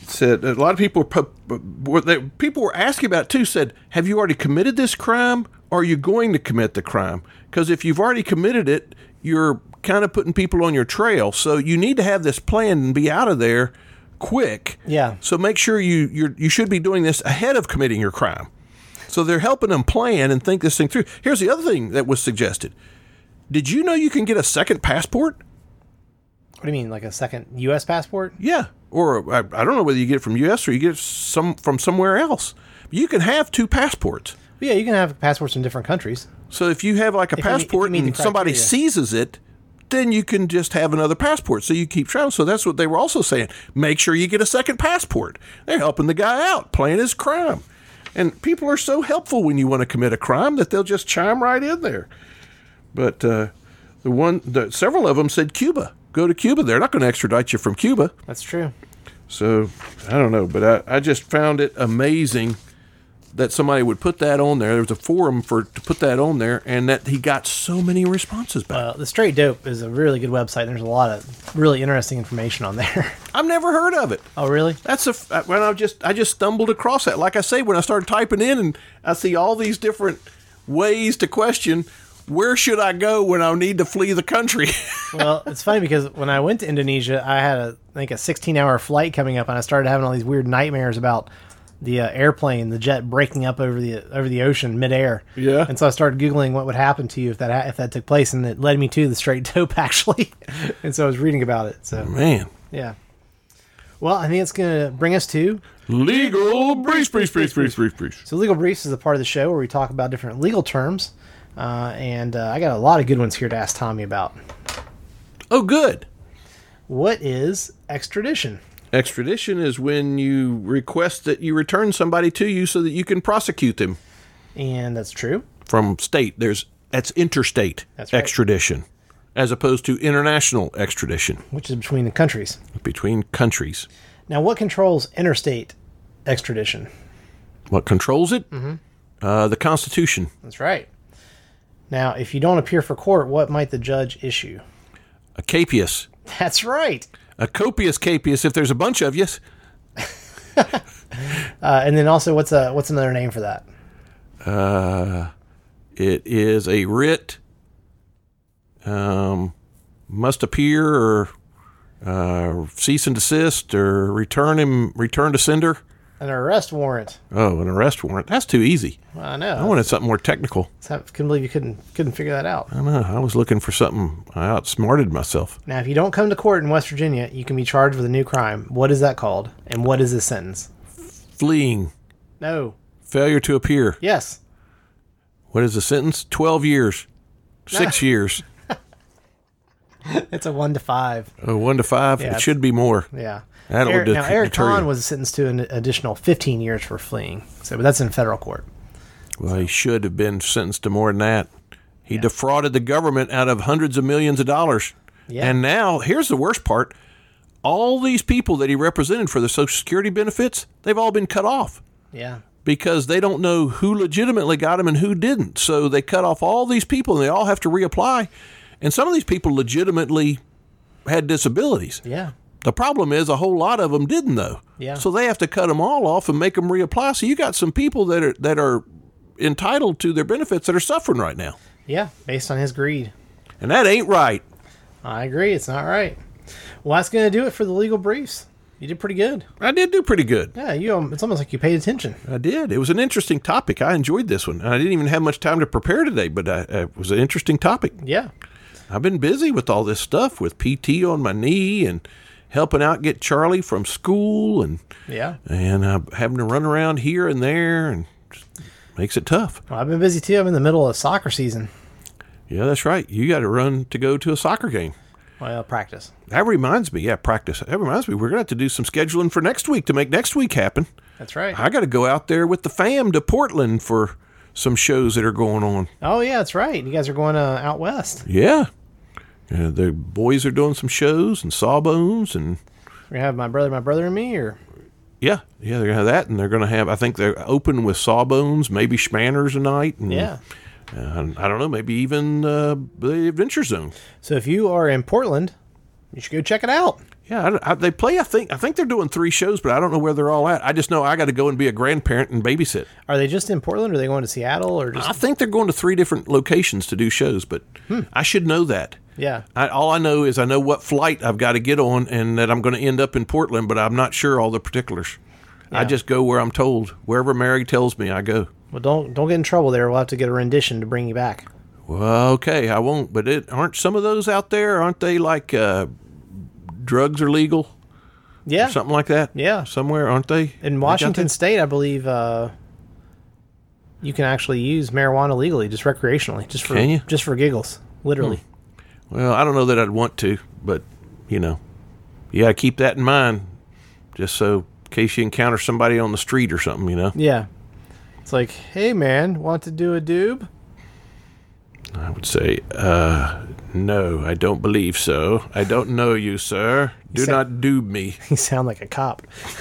said a lot of people were they, people were asking about it too. Said, have you already committed this crime, or are you going to commit the crime? Because if you've already committed it, you're kind of putting people on your trail. So you need to have this plan and be out of there quick. Yeah. So make sure you you're, you should be doing this ahead of committing your crime. So they're helping them plan and think this thing through. Here's the other thing that was suggested. Did you know you can get a second passport? What do you mean, like a second U S passport? Yeah. Or I, I don't know whether you get it from U S or you get it some from somewhere else. You can have two passports. Yeah, you can have passports in different countries. So if you have like a If you meet- if passport you meet the and somebody criteria. seizes it, then you can just have another passport. So you keep traveling. So that's what they were also saying. Make sure you get a second passport. They're helping the guy out, playing his crime. And people are so helpful when you want to commit a crime that they'll just chime right in there. But uh, the one, the, several of them said Cuba. Go to Cuba. They're not going to extradite you from Cuba. That's true. So I don't know, but I, I just found it amazing that somebody would put that on there. There was a forum for to put that on there, and that he got so many responses back. Uh, the Straight Dope is a really good website. There's a lot of really interesting information on there. I've never heard of it. Oh, really? That's a when I just I just stumbled across that. Like I say, when I started typing in and I see all these different ways to question, where should I go when I need to flee the country? Well, it's funny because when I went to Indonesia, I had a I think a sixteen hour flight coming up, and I started having all these weird nightmares about the uh, airplane, the jet breaking up over the over the ocean midair. Yeah. And so I started googling what would happen to you if that ha- if that took place, and it led me to the Straight Dope actually. And so I was reading about it. So Man, yeah. Well, I think it's going to bring us to legal briefs, briefs, briefs, briefs, briefs, briefs. so Legal Briefs is a part of the show where we talk about different legal terms, uh, and uh, I got a lot of good ones here to ask Tommy about. Oh, good. What is extradition? Extradition is when you request that you return somebody to you so that you can prosecute them And that's true. from state. There's that's interstate That's right. extradition, as opposed to international extradition Which is between the countries. between countries. Now, what controls interstate extradition? What controls it? Mm-hmm. Uh, the Constitution. That's right. Now, if you don't appear for court, what might the judge issue? A capias. That's right. A copious capias if there's a bunch of you. Uh, and then also, what's a what's another name for that? Uh, it is a writ. Um, must appear or uh, cease and desist or return him, return to sender. An arrest warrant. Oh, an arrest warrant. That's too easy. Well, I know. I wanted something more technical. I couldn't believe you couldn't couldn't figure that out. I know. I was looking for something. I outsmarted myself. Now, if you don't come to court in West Virginia, you can be charged with a new crime. What is that called? And what is the sentence? Fleeing. No. Failure to appear. Yes. What is the sentence? Twelve years. Six years. It's a one to five. Oh, one to five. Yeah, it it's- should be more. Yeah. That'll Eric, det- now, Eric deter you. Kahn was sentenced to an additional fifteen years for fleeing. So, but that's in federal court. Well, he should have been sentenced to more than that. He defrauded the government out of hundreds of millions of dollars. Yeah. And now, here's the worst part. All these people that he represented for the Social Security benefits, they've all been cut off Yeah. because they don't know who legitimately got them and who didn't. So they cut off all these people, and they all have to reapply. And some of these people legitimately had disabilities. Yeah. The problem is a whole lot of them didn't, though. Yeah. So they have to cut them all off and make them reapply. So you got some people that are that are entitled to their benefits that are suffering right now, Yeah. Based on his greed. and that ain't right. I agree. It's not right. Well, that's going to do it for the legal briefs. You did pretty good. I did do pretty good. Yeah. You. Um, it's almost like you paid attention. I did. It was an interesting topic. I enjoyed this one. I didn't even have much time to prepare today, but I, it was an interesting topic. Yeah. I've been busy with all this stuff, with P T on my knee and helping out get Charlie from school, and Yeah. and uh, having to run around here and there, and just makes it tough. Well, I've been busy too. I'm in the middle of soccer season. Yeah, that's right. You got to run to go to a soccer game. Well, practice. That reminds me, yeah, practice. That reminds me, we're going to have to do some scheduling for next week to make next week happen. That's right. I got to go out there with the fam to Portland for some shows that are going on. Oh, yeah, that's right. You guys are going uh, out west. Yeah. Yeah, the boys are doing some shows and Sawbones, and We're going to have my brother, my brother, and me, or? yeah, yeah, they're going to have that, and they're going to have, I think they're open with Sawbones, maybe Schmanners tonight. And, Yeah. Uh, I don't know, maybe even uh, the Adventure Zone. So if you are in Portland, you should go check it out. Yeah, I, I, they play. I think I think they're doing three shows, but I don't know where they're all at. I just know I got to go and be a grandparent and babysit. Are they just in Portland, or are they going to Seattle, or just? I think they're going to three different locations to do shows, but hmm. I should know that. Yeah. I, all I know is I know what flight I've got to get on, and that I'm going to end up in Portland, but I'm not sure all the particulars. Yeah. I just go where I'm told. Wherever Mary tells me, I go. Well, don't don't get in trouble there. We'll have to get a rendition to bring you back. Well, okay, I won't. But it aren't some of those out there? Aren't they like uh, drugs are legal? Yeah, or something like that. Yeah, somewhere, aren't they? In Washington State, I believe uh, you can actually use marijuana legally, just recreationally, just for can you? just for giggles, literally. Hmm. Well, I don't know that I'd want to, but you know, you got to keep that in mind, just so in case you encounter somebody on the street or something, you know. Yeah, it's like, hey man, want to do a doob? I would say, uh, no, I don't believe so. I don't know you, sir. Do you not doob me. You sound like a cop.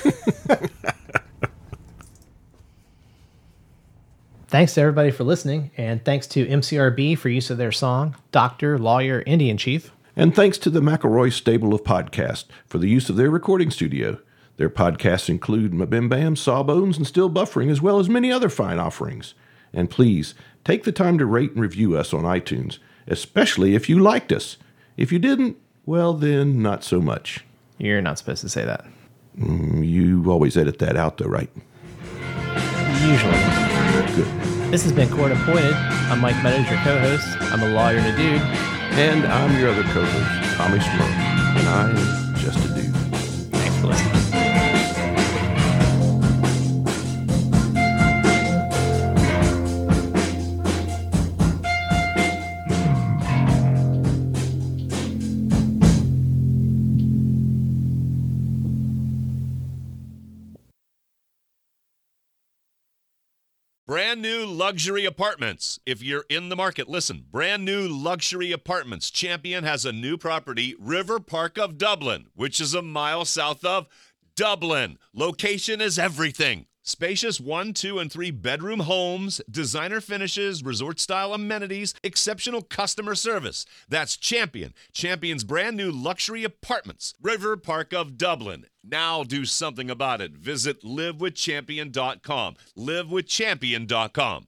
Thanks to everybody for listening, and thanks to M C R B for use of their song, Doctor, Lawyer, Indian Chief. And thanks to the McElroy Stable of Podcasts for the use of their recording studio. Their podcasts include Mabim Bam, Sawbones, and Still Buffering, as well as many other fine offerings. And please, take the time to rate and review us on iTunes, especially if you liked us. If you didn't, well then, not so much. You're not supposed to say that. Mm, you always edit that out, though, right? Usually. Good. This has been Court Appointed. I'm Mike Meadows, your co-host. I'm a lawyer and a dude. And I'm your other co-host, Tommy Smurl. And I am just a dude. Thanks for listening. Brand new luxury apartments. If you're in the market, listen. Brand new luxury apartments. Champion has a new property, River Park of Dublin, which is a mile south of Dublin. Location is everything. Spacious one, two, and three bedroom homes, designer finishes, resort-style amenities, exceptional customer service. That's Champion. Champion's brand new luxury apartments. River Park of Dublin. Now do something about it. Visit live with champion dot com. live with champion dot com.